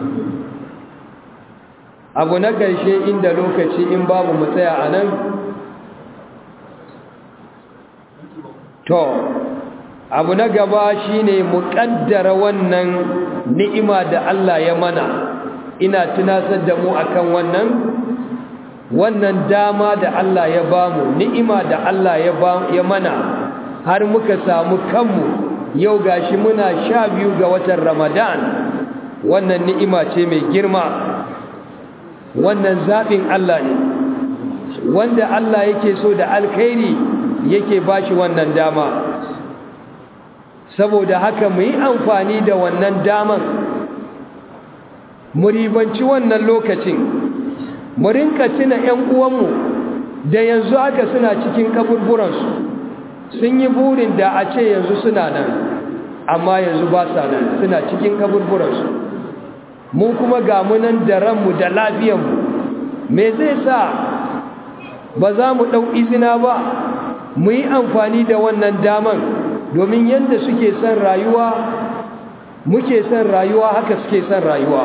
Abu na ƙarshe inda lokaci in babu mu tsaya a nan. To, abu na gaba shine mu ƙaddara wannan ni'ima da Allah ya mana. Ina tunasar da mu akan wannan wannan dama da Allah ya bamu, ni'ima da Allah ya ba ya mana har muka samu kanmu yau gashi muna sha biyu ga watan Ramadan. Wannan ni'ima ce mai girma. wannan zaɓin Allah ne, wanda Allah yake so da alkhairi yake bashi wannan dama. Saboda haka mu yi amfani da wannan daman, mu ribanci wannan lokacin, mu rinka tuna ‘yan uwanmu da yanzu haka suna cikin kaburburansu, sun yi burin da a ce yanzu suna nan, amma yanzu ba sa nan, suna cikin kaburburansu. Mu kuma ga munan da ranmu da lafiyanmu, me zai sa ba za mu ɗau izina ba, mu yi amfani da wannan daman, domin yadda suke son rayuwa, muke son rayuwa haka suke son rayuwa.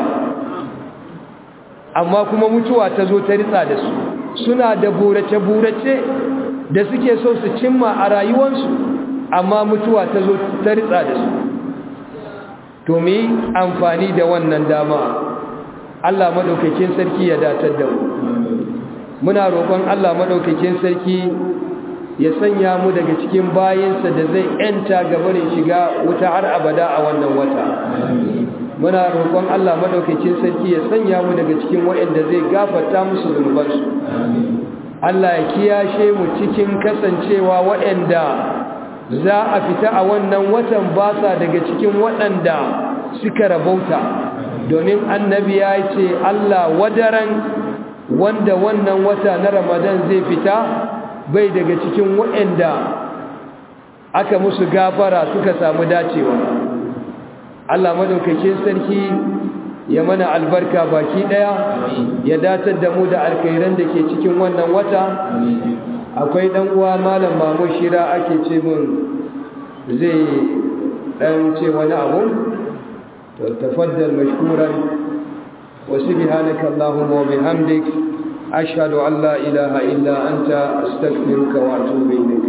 Amma kuma mutuwa ta zo ta ritsa da su, suna da burace-burace da suke so su cimma a rayuwansu, amma mutuwa ta zo ta ritsa da su. To mu yi amfani da wannan dama, Allah madaukakin sarki ya datar da mu. Muna roƙon Allah madaukakin sarki ya sanya mu daga cikin bayinsa da zai ‘yanta gabarin shiga wuta har abada a wannan wata. Muna roƙon Allah madaukakin sarki ya sanya mu daga cikin waɗanda zai gafarta musu zunubansu. Allah ya kiyashe mu cikin kasancewa waɗanda za a fita a wannan watan ba sa daga cikin waɗanda suka rabauta, domin annabi ya ce Allah wadaran wanda wannan wata na Ramadan zai fita bai daga cikin waɗanda aka musu gafara suka samu dacewa. Allah madaukakin sarki ya mana albarka baki daya, ya datar da mu da alkhairan da ke cikin wannan wata. Akwai dan uwa malam Mamu Shira ake ce mun zai dan ce wani abu, to tafaddal mashkuran wa subhanaka allahumma wa bihamdik ashhadu an la ilaha illa anta astaghfiruka wa atubu ilayk.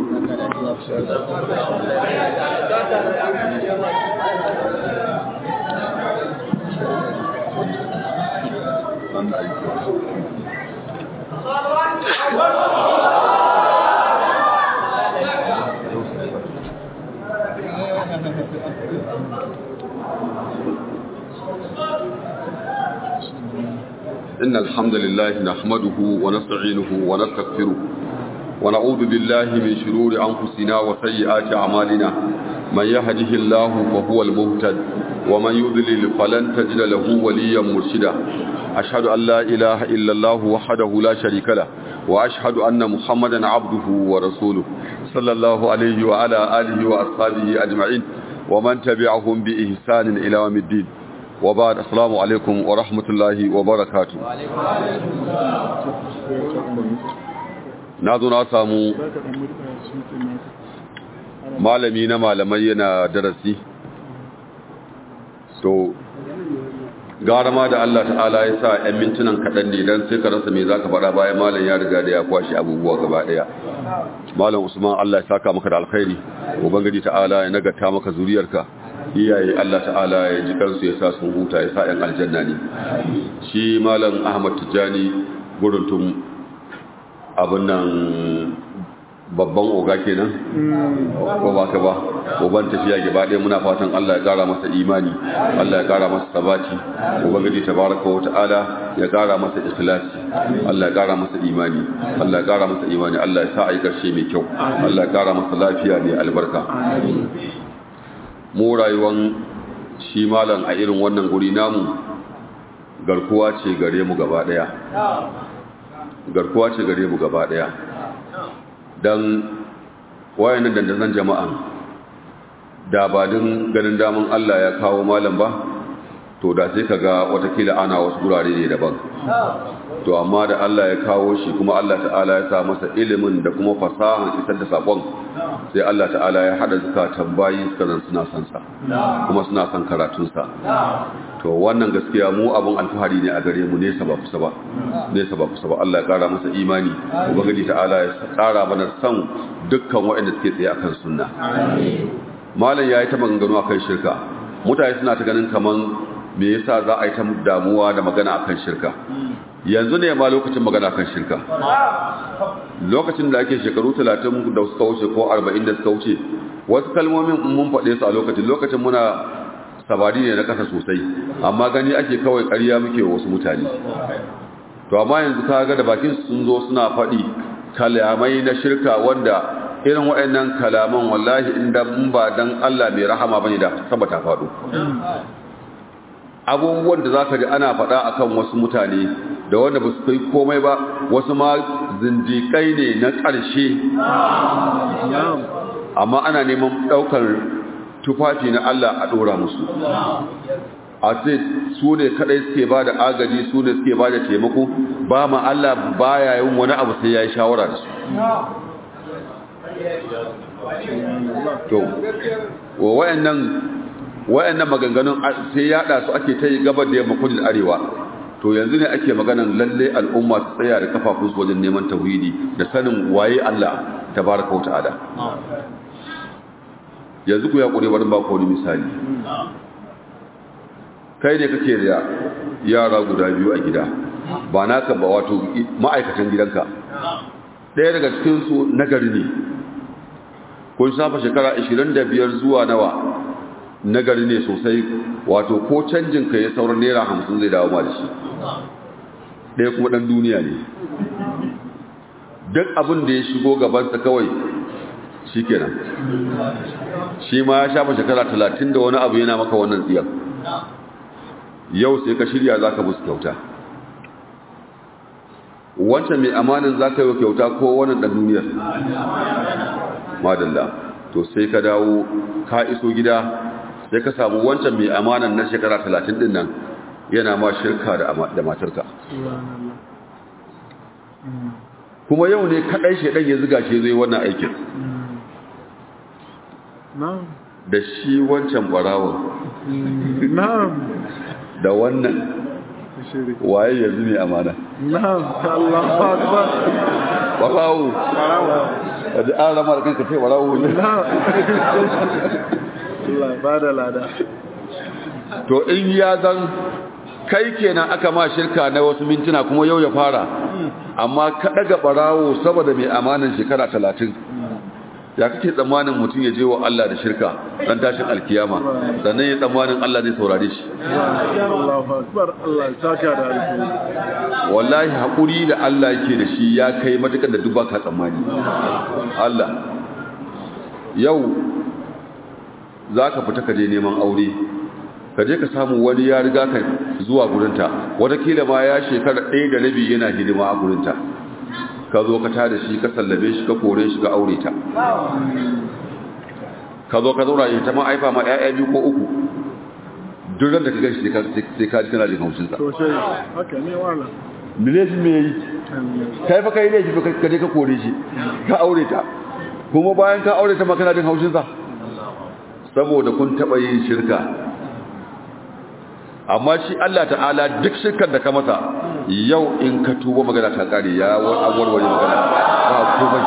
إن الحمد لله نحمده ونستعينه ونستغفره ونعوذ بالله من شرور أنفسنا وسيئات أعمالنا. من يهده الله فهو المهتد ومن يضلل فلن تجد له وليا مرشدا. أشهد أن لا إله إلا الله وحده لا شريك له، وأشهد أن محمدا عبده ورسوله صلى الله عليه وعلى آله وأصحابه أجمعين ومن تبعهم بإحسان إلى يوم الدين. وبعد السلام عليكم ورحمة الله وبركاته. نازو ناسامو malami na malamai yana darasi, to gara ma da Allah ta'ala ya sa ‘yan mintunan kaɗan ne don sai ka rasa mai za ka faɗa bayan malam ya riga da ya kwashe abubuwa gaba ɗaya. Malam Usman Allah ya saka maka da alkhairi, Ubangiji ta'ala ya nagata maka zuriyarka, iyaye Allah ta'ala ya ji kansu ya sa sun huta, ya sa ‘yan aljanna ne. Shi malam Ahmad Tijjani guruntun abin nan babban oga kenan ko ba ka ba, uban tafiya gaba ɗaya. Muna fatan Allah ya ƙara masa imani, Allah ya ƙara masa sabati, ubangiji tabaraka wa ta'ala ya ƙara masa ikhlasi, Allah ya ƙara masa imani, Allah ya ƙara masa imani, Allah ya sa a yi ƙarshe mai kyau, Allah ya ƙara masa lafiya mai albarka. Mu rayuwan shi malam a irin wannan guri namu garkuwa ce gare mu gaba ɗaya, garkuwa ce gare mu gaba ɗaya. Dan wayannan dandazon jama'an da ba din ganin damun Allah ya kawo malam ba, to da sai kaga watakila ana wasu gurare ne daban. To amma da Allah ya kawo shi, kuma Allah ta'ala ya sa masa ilimin da kuma fasahan isar da sakon, sai Allah ta'ala ya hada zakatan bayi sanan suna son sa, kuma suna son karatun sa. To wannan gaskiya mu abun alfahari ne a gare mu, nesa ba kusa ba, nesa ba kusa ba. Allah ya kara masa imani, ubangiji ta'ala ya kara mana san dukkan waɗanda suke tsaye akan sunna. Malam yayi ta maganganu akan shirka, mutane suna ta ganin kaman me yasa za a yi ta damuwa da magana akan shirka. Yanzu ne ma lokacin magana akan shirka. Lokacin da ake shekaru talatin da suka wuce ko arba'in da suka wuce, wasu kalmomin mun faɗe su a lokacin lokacin muna sabari ne na kasa sosai, amma gani ake kawai ƙarya muke wasu mutane. to amma yanzu kaga da bakin sun zo suna faɗi kalamai na shirka wanda irin waɗannan kalaman wallahi inda mun ba dan Allah mai rahama bane da sama ta faɗo abubuwan da zaka ji ana faɗa akan wasu mutane da wanda ba su kai komai ba wasu ma zindiƙai ne na ƙarshe amma ana neman ɗaukar tufafi na Allah a ɗora musu a ce su ne kaɗai suke ba da agaji su ne suke ba da taimako ba ma Allah baya yin wani abu sai ya yi shawara da su to wayannan wayannan maganganun sai yada su ake ta yi gabar da yamma kudu da arewa to yanzu ne ake maganan lalle al'umma su tsaya da kafafunsu wajen neman tauhidi da sanin waye Allah tabaraka wa ta'ala yanzu ku ya kure wani ba ko wani misali kai ne kake da yara guda biyu a gida ba naka ba wato ma'aikatan gidanka ɗaya daga cikin su nagari ne kun shafa shekara ashirin da biyar zuwa nawa nagari ne sosai wato ko canjin ka ya sauran naira hamsin zai dawo ma da shi ɗaya kuma ɗan duniya ne duk abin da ya shigo gabansa kawai shi kenan shi ma ya shafa shekara talatin da wani abu yana maka wannan tsiyar yau sai ka shirya za ka musu kyauta wancan mai amanin za ka yi wa kyauta ko wannan ɗan duniyar madalla to sai ka dawo ka iso gida sai ka samu wancan mai amanan na shekara talatin din nan yana ma shirka da matarka kuma yau ne kaɗai shaidan ya ziga shi zai wannan aikin da shi wancan ɓarawon da wannan waye yanzu mai amana na'am Allahu akbar ɓarawo da an rama da kanka ce ɓarawo ne Allah ba da lada to in ya zan kai kenan aka ma shirka na wasu mintuna kuma yau ya fara amma ka daga ɓarawo saboda mai amanan shekara talatin ya kake tsammanin mutum ya je wa Allah da shirka dan tashin alkiyama sannan ya tsammanin Allah zai saurare shi Allahu akbar Allah ya saka da alkhairi wallahi hakuri da Allah yake da shi ya kai matakan da duk baka tsammani Allah yau zaka fita ka je neman aure ka je ka samu wani ya riga ka zuwa gurinta watakila ma ya shekara ɗaya da rabi yana hidima a gurinta ka zo ka tada shi ka sallabe shi ka kore shi ka aure ta ka zo ka zaura ta ma aifa ma ƴaƴa biyu ko uku duk da ka gashi sai ka ji kana jin haushin sa to sai haka ne wala mileji me yi kai fa kai ne shi ka je ka kore shi ka aure ta kuma bayan ka aure ta ma kana jin haushin sa saboda kun taba yin shirka amma shi Allah ta'ala duk shirkar da ka masa yau in ka tuba magana ta kare ya warware magana ba komai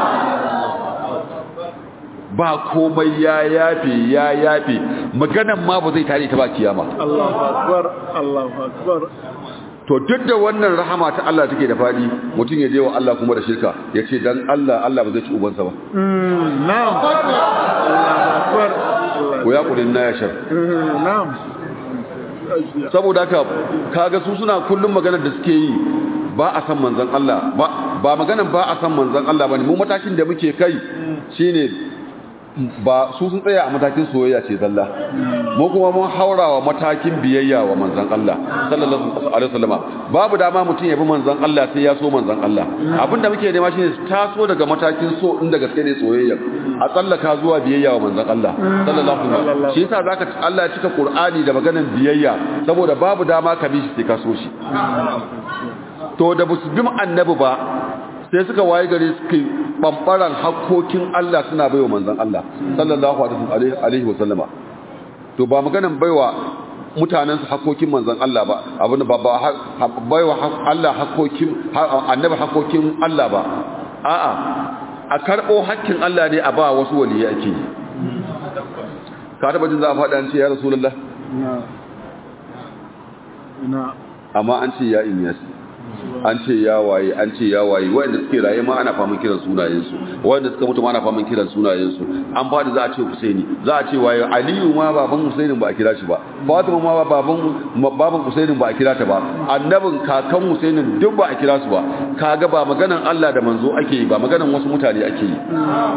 ba komai ya yafe ya yafe maganan ma ba zai tare ta ba kiyama Allahu akbar Allahu akbar to duk da wannan rahama ta Allah take da fadi mutum ya je wa Allah kuma da shirka ya ce dan Allah Allah ba zai ci ubansa ba mm na'am Allahu akbar ko ya kudin na ya shar na'am saboda haka kaga su suna kullum maganar da suke yi ba a san manzon Allah ba ba maganar ba a san manzon Allah bane mu matakin da muke kai shine ba su sun tsaya a matakin soyayya ce zalla mu kuma mun haurawa matakin biyayya wa manzon Allah sallallahu alaihi wasallam babu dama mutum ya bi manzon Allah sai ya so manzon Allah abinda muke nema shine taso daga matakin so inda gaske ne soyayya a tsallaka zuwa biyayya wa manzon Allah sallallahu alaihi wasallam shi yasa zaka Allah ya cika Qur'ani da maganar biyayya saboda babu dama ka bi shi sai ka so shi to da musu bi annabi ba sai suka waye gare suke bambaran hakkokin Allah suna baiwa manzon Allah sallallahu alaihi wasallama to ba maganan baiwa mutanen su hakkokin manzon Allah ba abin ba ba baiwa Allah hakkokin annabi hakkokin Allah ba a'a a karbo hakkin Allah ne a ba wasu waliyai ake ka taba jin za a faɗa an ce ya rasulullah ina amma an ce ya inyas an ce ya waye an ce ya waye wanda suke raye ma ana faman kiran sunayensu wanda suka mutu ma ana faman kiran sunayensu an fadi za a ce Husaini za a ce waye Aliyu ma baban Husainin ba a kira shi ba Fatima ma baban baban Husainin ba a kira ta ba annabin kakan Husainin duk ba a kira su ba kaga ba maganan Allah da manzo ake yi ba maganan wasu mutane ake yi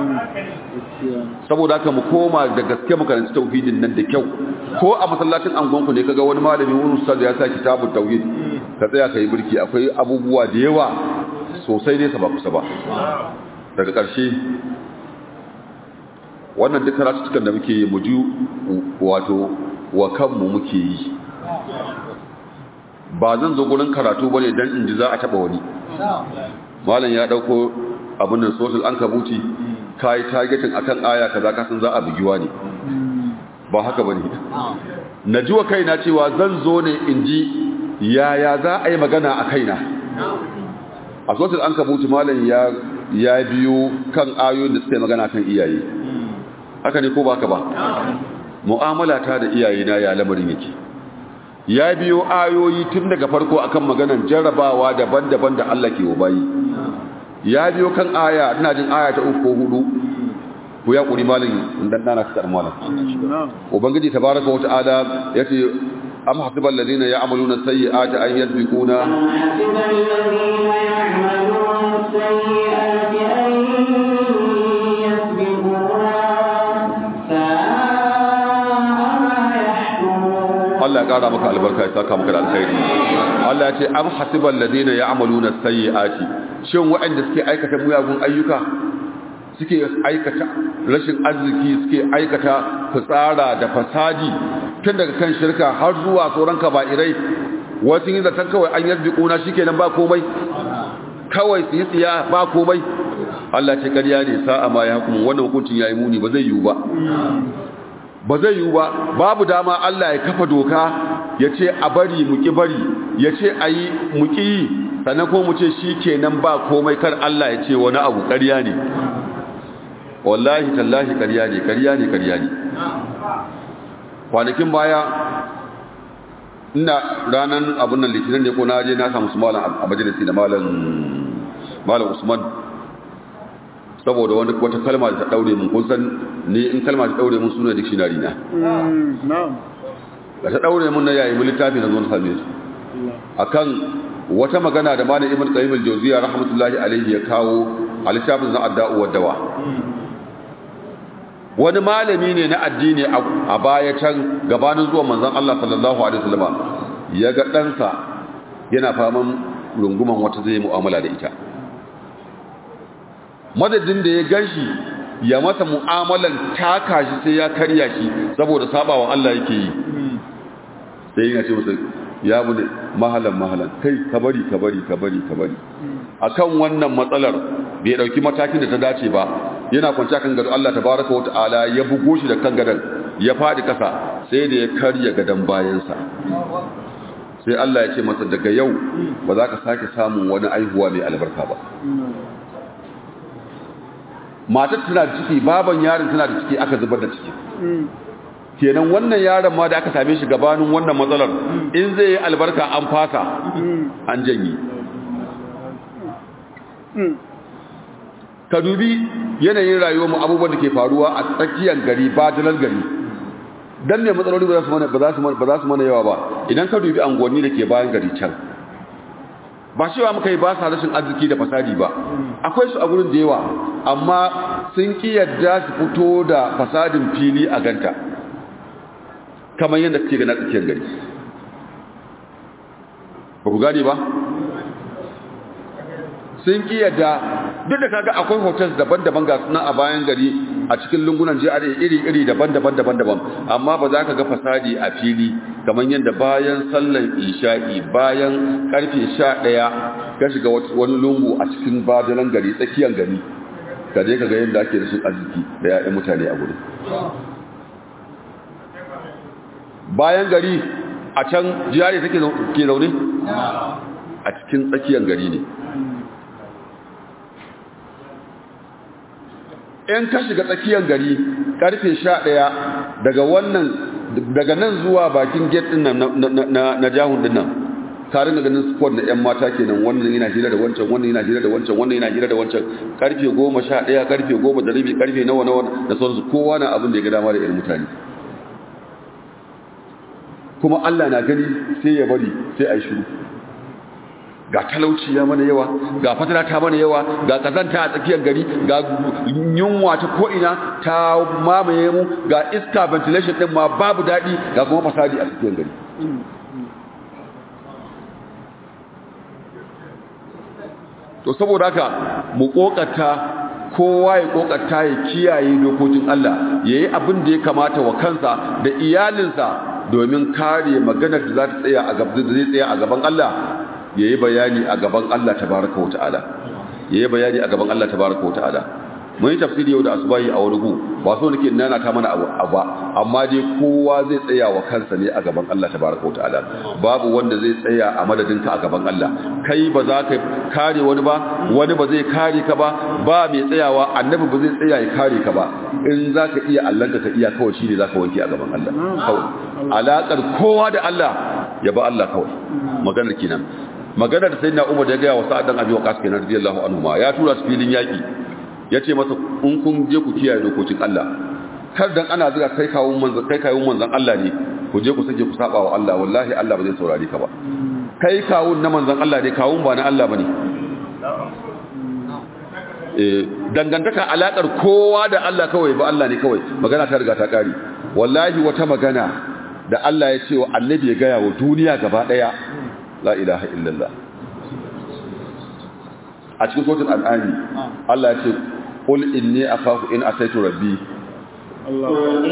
saboda haka mu koma da gaske mu karanci tauhidin nan da kyau ko a masallacin angonku ne kaga wani malami wurin ustaz ya sa kitabut tauhid ka tsaya kai birki akwai abubuwa da yawa sosai ne sabab kusa ba daga ƙarshe wannan duk karatukan da muke yi mu ji wato wa kanmu muke yi ba zan zo gurin karatu bane dan in ji za a taba wani malam ya dauko abin nan social ankabuti kai targeting akan aya kaza ka san za a bugiwa ne ba haka bane najiwa kaina cewa zan zo ne in ji yaya za a yi magana a kaina a social ankabuti malam ya ya biyo kan ayoyin da suke magana kan iyaye haka ne ko ba haka ba mu'amala ta da iyaye na ya lamarin yake ya biyo ayoyi tun daga farko akan maganan jarrabawa daban-daban da Allah ke bayi ya biyo kan aya ina jin aya ta uku ko hudu ku ya kuri malin dan dana ka malam ubangiji tabaraka wa ta'ala yace am hasibal ladina ya'maluna sayyi'ati an yasbiquna am hasibal ladina ya'maluna sayyi'ati an Allah ya kara maka albarka ya saka maka da alkhairi Allah ya ce am hasibal ladina ya'maluna sayyi'ati shin waɗanda suke aikata muyagun ayyuka suke aikata rashin arziki suke aikata fitsara da fasadi tun daga kan shirka har zuwa sauran kaba'irai wasu yin zaton kawai an yarbi kuna shikenan ba komai kawai su yi tsiya ba komai Allah ce ƙarya ne sa'a ma ya hukumu wannan hukuncin yayi muni ba zai yiwu ba ba zai yiwu ba babu dama Allah ya kafa doka ya ce a bari mu ki bari ya ce a yi mu ki yi sannan ko mu ce shi kenan ba komai kar Allah ya ce wani abu ƙarya ne wallahi tallahi ƙarya ne ƙarya ne ƙarya ne kwanakin baya ina ranar abin nan litinin ne ko na je na samu su malam a majalisi da malam malam Usman saboda wani wata kalma da ta daure mun kun san ni in kalma ta daure mun suna dictionary na na'am da ta daure mun na yayi mun littafi na zo na same su akan wata magana da malam Ibn Qayyim al-Jawziyya rahmatullahi alayhi ya kawo a littafin na Adda'u wad-Dawa wani malami ne na addini a baya can gabanin zuwan manzon Allah sallallahu alaihi wasallam ya ga ɗansa yana faman runguman wata zai mu'amala da ita madadin da ya ganshi ya masa mu'amalan taka shi sai ya karya shi saboda sabawa Allah yake yi sai yana ce masa ya bude mahalan mahalan kai ka bari ka bari ka bari ka bari akan wannan matsalar bai dauki matakin da ta dace ba yana kwanciya kan gado Allah tabaraka wa ta'ala ya bugo shi da kan gadan ya fadi kasa sai da ya karya gadan bayansa sai Allah ya ce masa daga yau ba za ka sake samun wani aihuwa mai albarka ba matar tana da ciki baban yaron tana da ciki aka zubar da ciki kenan wannan yaron ma da aka same shi gabanin wannan matsalar in zai yi albarka an fasa an janye ka dubi yanayin rayuwar mu abubuwan da ke faruwa a tsakiyar gari ba dalar gari dan ne matsaloli ba za su mana ba za su mana ba za su mana yawa ba idan ka dubi angonni da ke bayan gari can ba cewa muka yi ba sa rashin arziki da fasadi ba akwai su a gurin da yawa amma sun ki yadda su fito da fasadin fili a ganta kamar yadda suke gana tsakiyar gari ba ku gane ba sun ki yadda duk da kaga akwai hotels daban-daban ga suna a bayan gari a cikin lungunan G R A iri-iri daban-daban daban-daban amma ba za ka ga fasadi a fili kamar yadda bayan sallan isha'i bayan karfe sha ɗaya ka shiga wani lungu a cikin badalan gari tsakiyar gari ka je ka ga yadda ake rashin arziki da ya'yan mutane a gurin bayan gari a can G R A take ke zaune a cikin tsakiyar gari ne in ka shiga tsakiyar gari karfe sha ɗaya daga wannan daga nan zuwa bakin gate din nan na jahun din nan ka ringa ganin sport na yan mata kenan, wannan yana hira da wancan, wannan yana hira da wancan, wannan yana hira da wancan, karfe goma sha ɗaya, karfe goma da rabi, karfe nawa nawa da sauransu, kowa na abin da ya ga dama da irin mutane. Kuma Allah na gani sai ya bari sai a yi shiru. Ga talauci ya mana yawa, ga fatara ta mana yawa, ga kazanta a tsakiyar gari, ga yunwa ta ko'ina ta mamaye mu, ga iska ventilation ɗin ma babu daɗi, ga kuma fasadi a tsakiyar gari. To saboda haka mu kokata, kowa ya kokata ya kiyaye dokokin Allah, yayi abin da ya kamata wa kansa da iyalinsa domin kare maganar da za ta tsaya a gaban zai tsaya a gaban Allah, yayi bayani a gaban Allah tabaaraka wa ta'ala. Yayi bayani a gaban Allah tabaaraka wa ta'ala. Mun yi tafsiri yau da asubahi a wani gu, ba so nake nana ta mana abu ba, amma dai kowa zai tsaya wa kansa ne a gaban Allah tabaraka wa ta'ala. Babu wanda zai tsaya a madadinka a gaban Allah. Kai ba za ka kare wani ba, wani ba zai kare ka ba, ba mai tsayawa, annabi ba zai tsaya ya kare ka ba. In za ka iya Allahnka ka iya kawai shine za ka wanke a gaban Allah. Kawai alaƙar kowa da Allah ya ba Allah kawai. Maganar kenan. Maganar da sayyidina Umar da ya ga wa Sa'ad dan Abi Waqqas kenan radiyallahu anhu ma, ya tura su filin yaki. Ya ce masa in kun je ku kiyaye dokokin Allah, kar dan ana zuga kai kawun manzan kai kawun manzan Allah ne ku je ku sake ku saba wa Allah, wallahi Allah ba zai saurare ka ba. Kai kawun na manzan Allah ne, kawun ba na Allah bane. Eh dangantaka alakar kowa da Allah kawai ba Allah ne kawai, magana ta riga ta kare. Wallahi wata magana da Allah ya ce wa annabi ya gaya wa duniya gaba daya, la ilaha illallah. A cikin suratul an'am Allah ya ce qul inni akhafu in asaitu rabbi Allah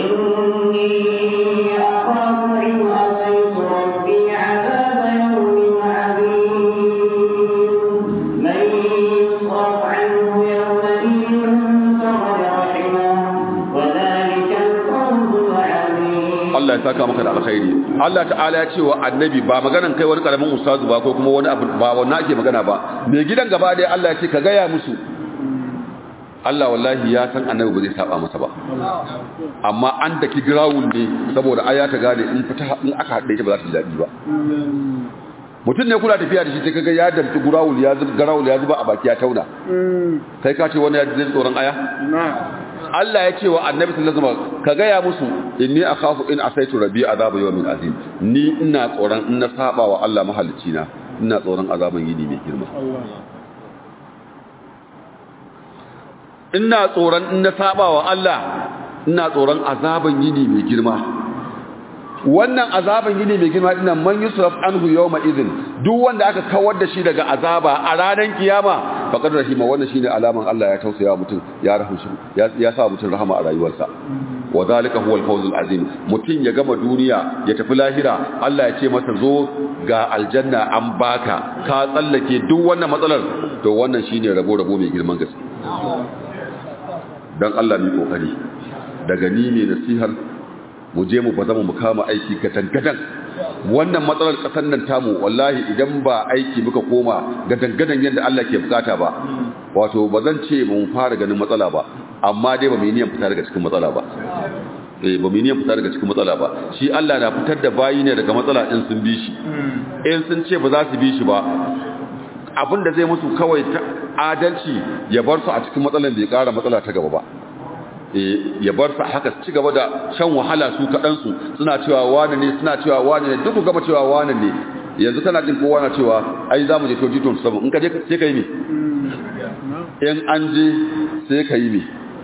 inni akhafu in asaitu rabbi 'adaba yawmin 'azim man yusraf 'anhu yawmin faqad rahimahu wa dhalika al-fawzul 'azim. Allah ya saka maka da alkhairi. Allah ta'ala ya ce wa annabi ba maganan kai wani karamin ustazu ba ko kuma wani abu ba wannan ake magana ba, mai gidan gaba dai Allah ya ce ka gaya musu. Allah wallahi ya san annabi ba zai saba masa ba, amma an daki grawul ne saboda aya ta gane in fita in aka haɗe ta ba za ta daɗi ba. Mutum ne kula tafiya da shi sai kaga ya damta grawul ya zuba grawul ya zuba a baki ya tauna, kai ka ce wani ya ji tsoron aya. Allah ya ce wa annabi sallallahu alaihi wasallam ka gaya musu inni akhafu in asaitu rabbi azaba yawmin azim, ni ina tsoron in na saba wa Allah mahalicci na, ina tsoron azaban yini mai girma. Ina tsoron in na saba wa Allah, ina tsoron azaban yini mai girma. Wannan azaban yini mai girma dinan man yusraf anhu yawma idhin, duk wanda aka kawar da shi daga azaba a ranar kiyama faqad rahima, wannan shine alaman Allah ya tausaya mutum, ya rahu shi, ya sa mutum rahama a rayuwarsa. Wa zalika huwal fawzul azim. Mutum ya gama duniya ya tafi lahira, Allah ya ce masa zo ga aljanna an baka, ka tsallake duk wannan matsalar, to wannan shine rabo rabo mai girman gaske. Dan Allah mu kokari daga ni ne nasihar mu je mu bazama mu kama aiki gadangadan. Wannan matsalar kasar nan tamu wallahi idan ba aiki muka koma gadangadan yadda Allah ke bukata ba, wato bazan ce mun fara ganin matsala ba, amma dai ba mu yi niyyar fita daga cikin matsala ba. Eh ba mu yi niyyar fita daga cikin matsala ba. Shi Allah na fitar da bayi ne daga matsala in sun bi shi. In sun ce ba za su bi shi ba, abinda zai musu kawai ta adalci ya bar su a cikin matsalan da ya kara matsala ta gaba ba. Ya bar su haka su ci gaba da shan wahala su kaɗansu, suna cewa wane ne suna cewa wane ne, duk gaba cewa wane ne. Yanzu kana jin kowa na cewa ai za mu je twenty twenty-seven, in ka je sai ka yi me, in an je sai ka yi me.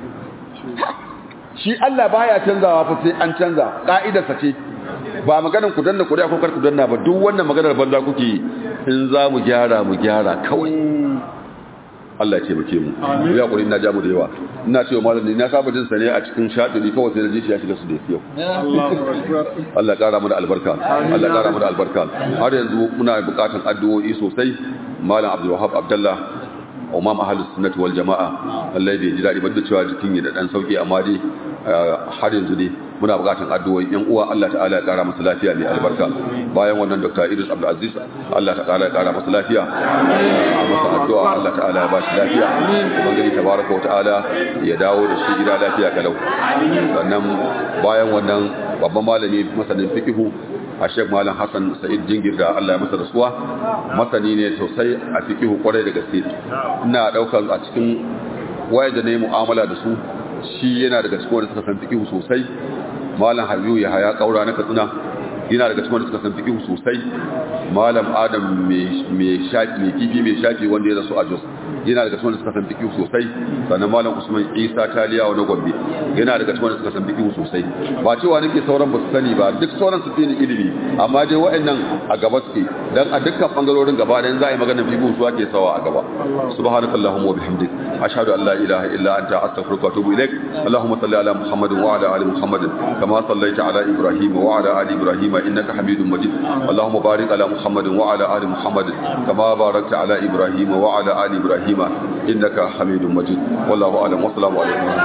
Shi Allah baya canzawa fa sai an canza, ka'idarsa ce. Ba maganar ku danna kuri'a ko kar ku danna ba, duk wannan maganar banza kuke yi. In za mu gyara mu gyara kawai. Allah ya taimake mu. Mu ya kuri ina ja mu da yawa. Ina cewa malami na saba jin sa ne a cikin shadiri kawai sai na ji shi ya shiga su da yau. Allah ya kara mu da albarka. Allah ya kara mu da albarka. Har yanzu muna buƙatar addu'o'i sosai. Malam Abdul Wahab Abdullah, Imam Ahlus Sunnah wal Jama'a. Allah ya ji dadi banda cewa jikin ya da dan sauki, amma dai har yanzu dai muna buƙatar addu'o'i yan uwa. Allah ta'ala ya kara masa lafiya mai albarka. Bayan wannan Dr. Idris Abdul Aziz, Allah ta'ala ya kara masa lafiya. Masa addu'a Allah ta'ala ya ba shi lafiya. Ubangiji tabaraka wa ta'ala ya dawo da shi gida lafiya kalau. Sannan bayan wannan babban malami masanin fiqhu a Sheikh Malam Hassan Sa'id Jingir da Allah ya masa rasuwa masani ne sosai a fiqh kwarai da gaske ina daukar a cikin waye da ne mu'amala da su shi yana daga cikin wanda suka san fiqh sosai Malam Habibu ya haya kaura na Katsina yana daga cikin wanda suka san fiqh sosai Malam Adam mai shafi mai kifi mai shafi wanda ya rasu a Jos yana daga cikin wanda suka san fiqh sosai sannan Malam Usman Isa Taliya wa na Gombe yana daga cikin wanda suka san fiqh sosai ba cewa nake sauran ba su sani ba duk sauran su tsini ilimi amma dai waɗannan a gaba suke dan a dukkan bangarorin gaba dan za a yi magana fiqh su ake sawa a gaba subhanakallahumma wa bihamdik ashhadu an la ilaha illa anta astaghfiruka wa atubu ilaik allahumma salli ala muhammadin wa ala ali muhammadin kama sallaita ala ibrahim wa ala ali ibrahim innaka hamidum majid allahumma barik ala muhammadin wa ala ali muhammadin kama barakta ala ibrahim wa ala ali ibrahim innaka hamidum majid wallahu a'lam wa assalamu alaikum wa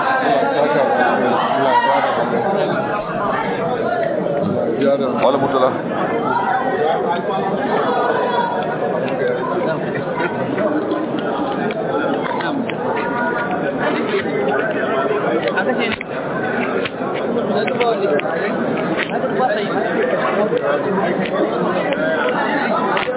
rahmatullahi wa barakatuh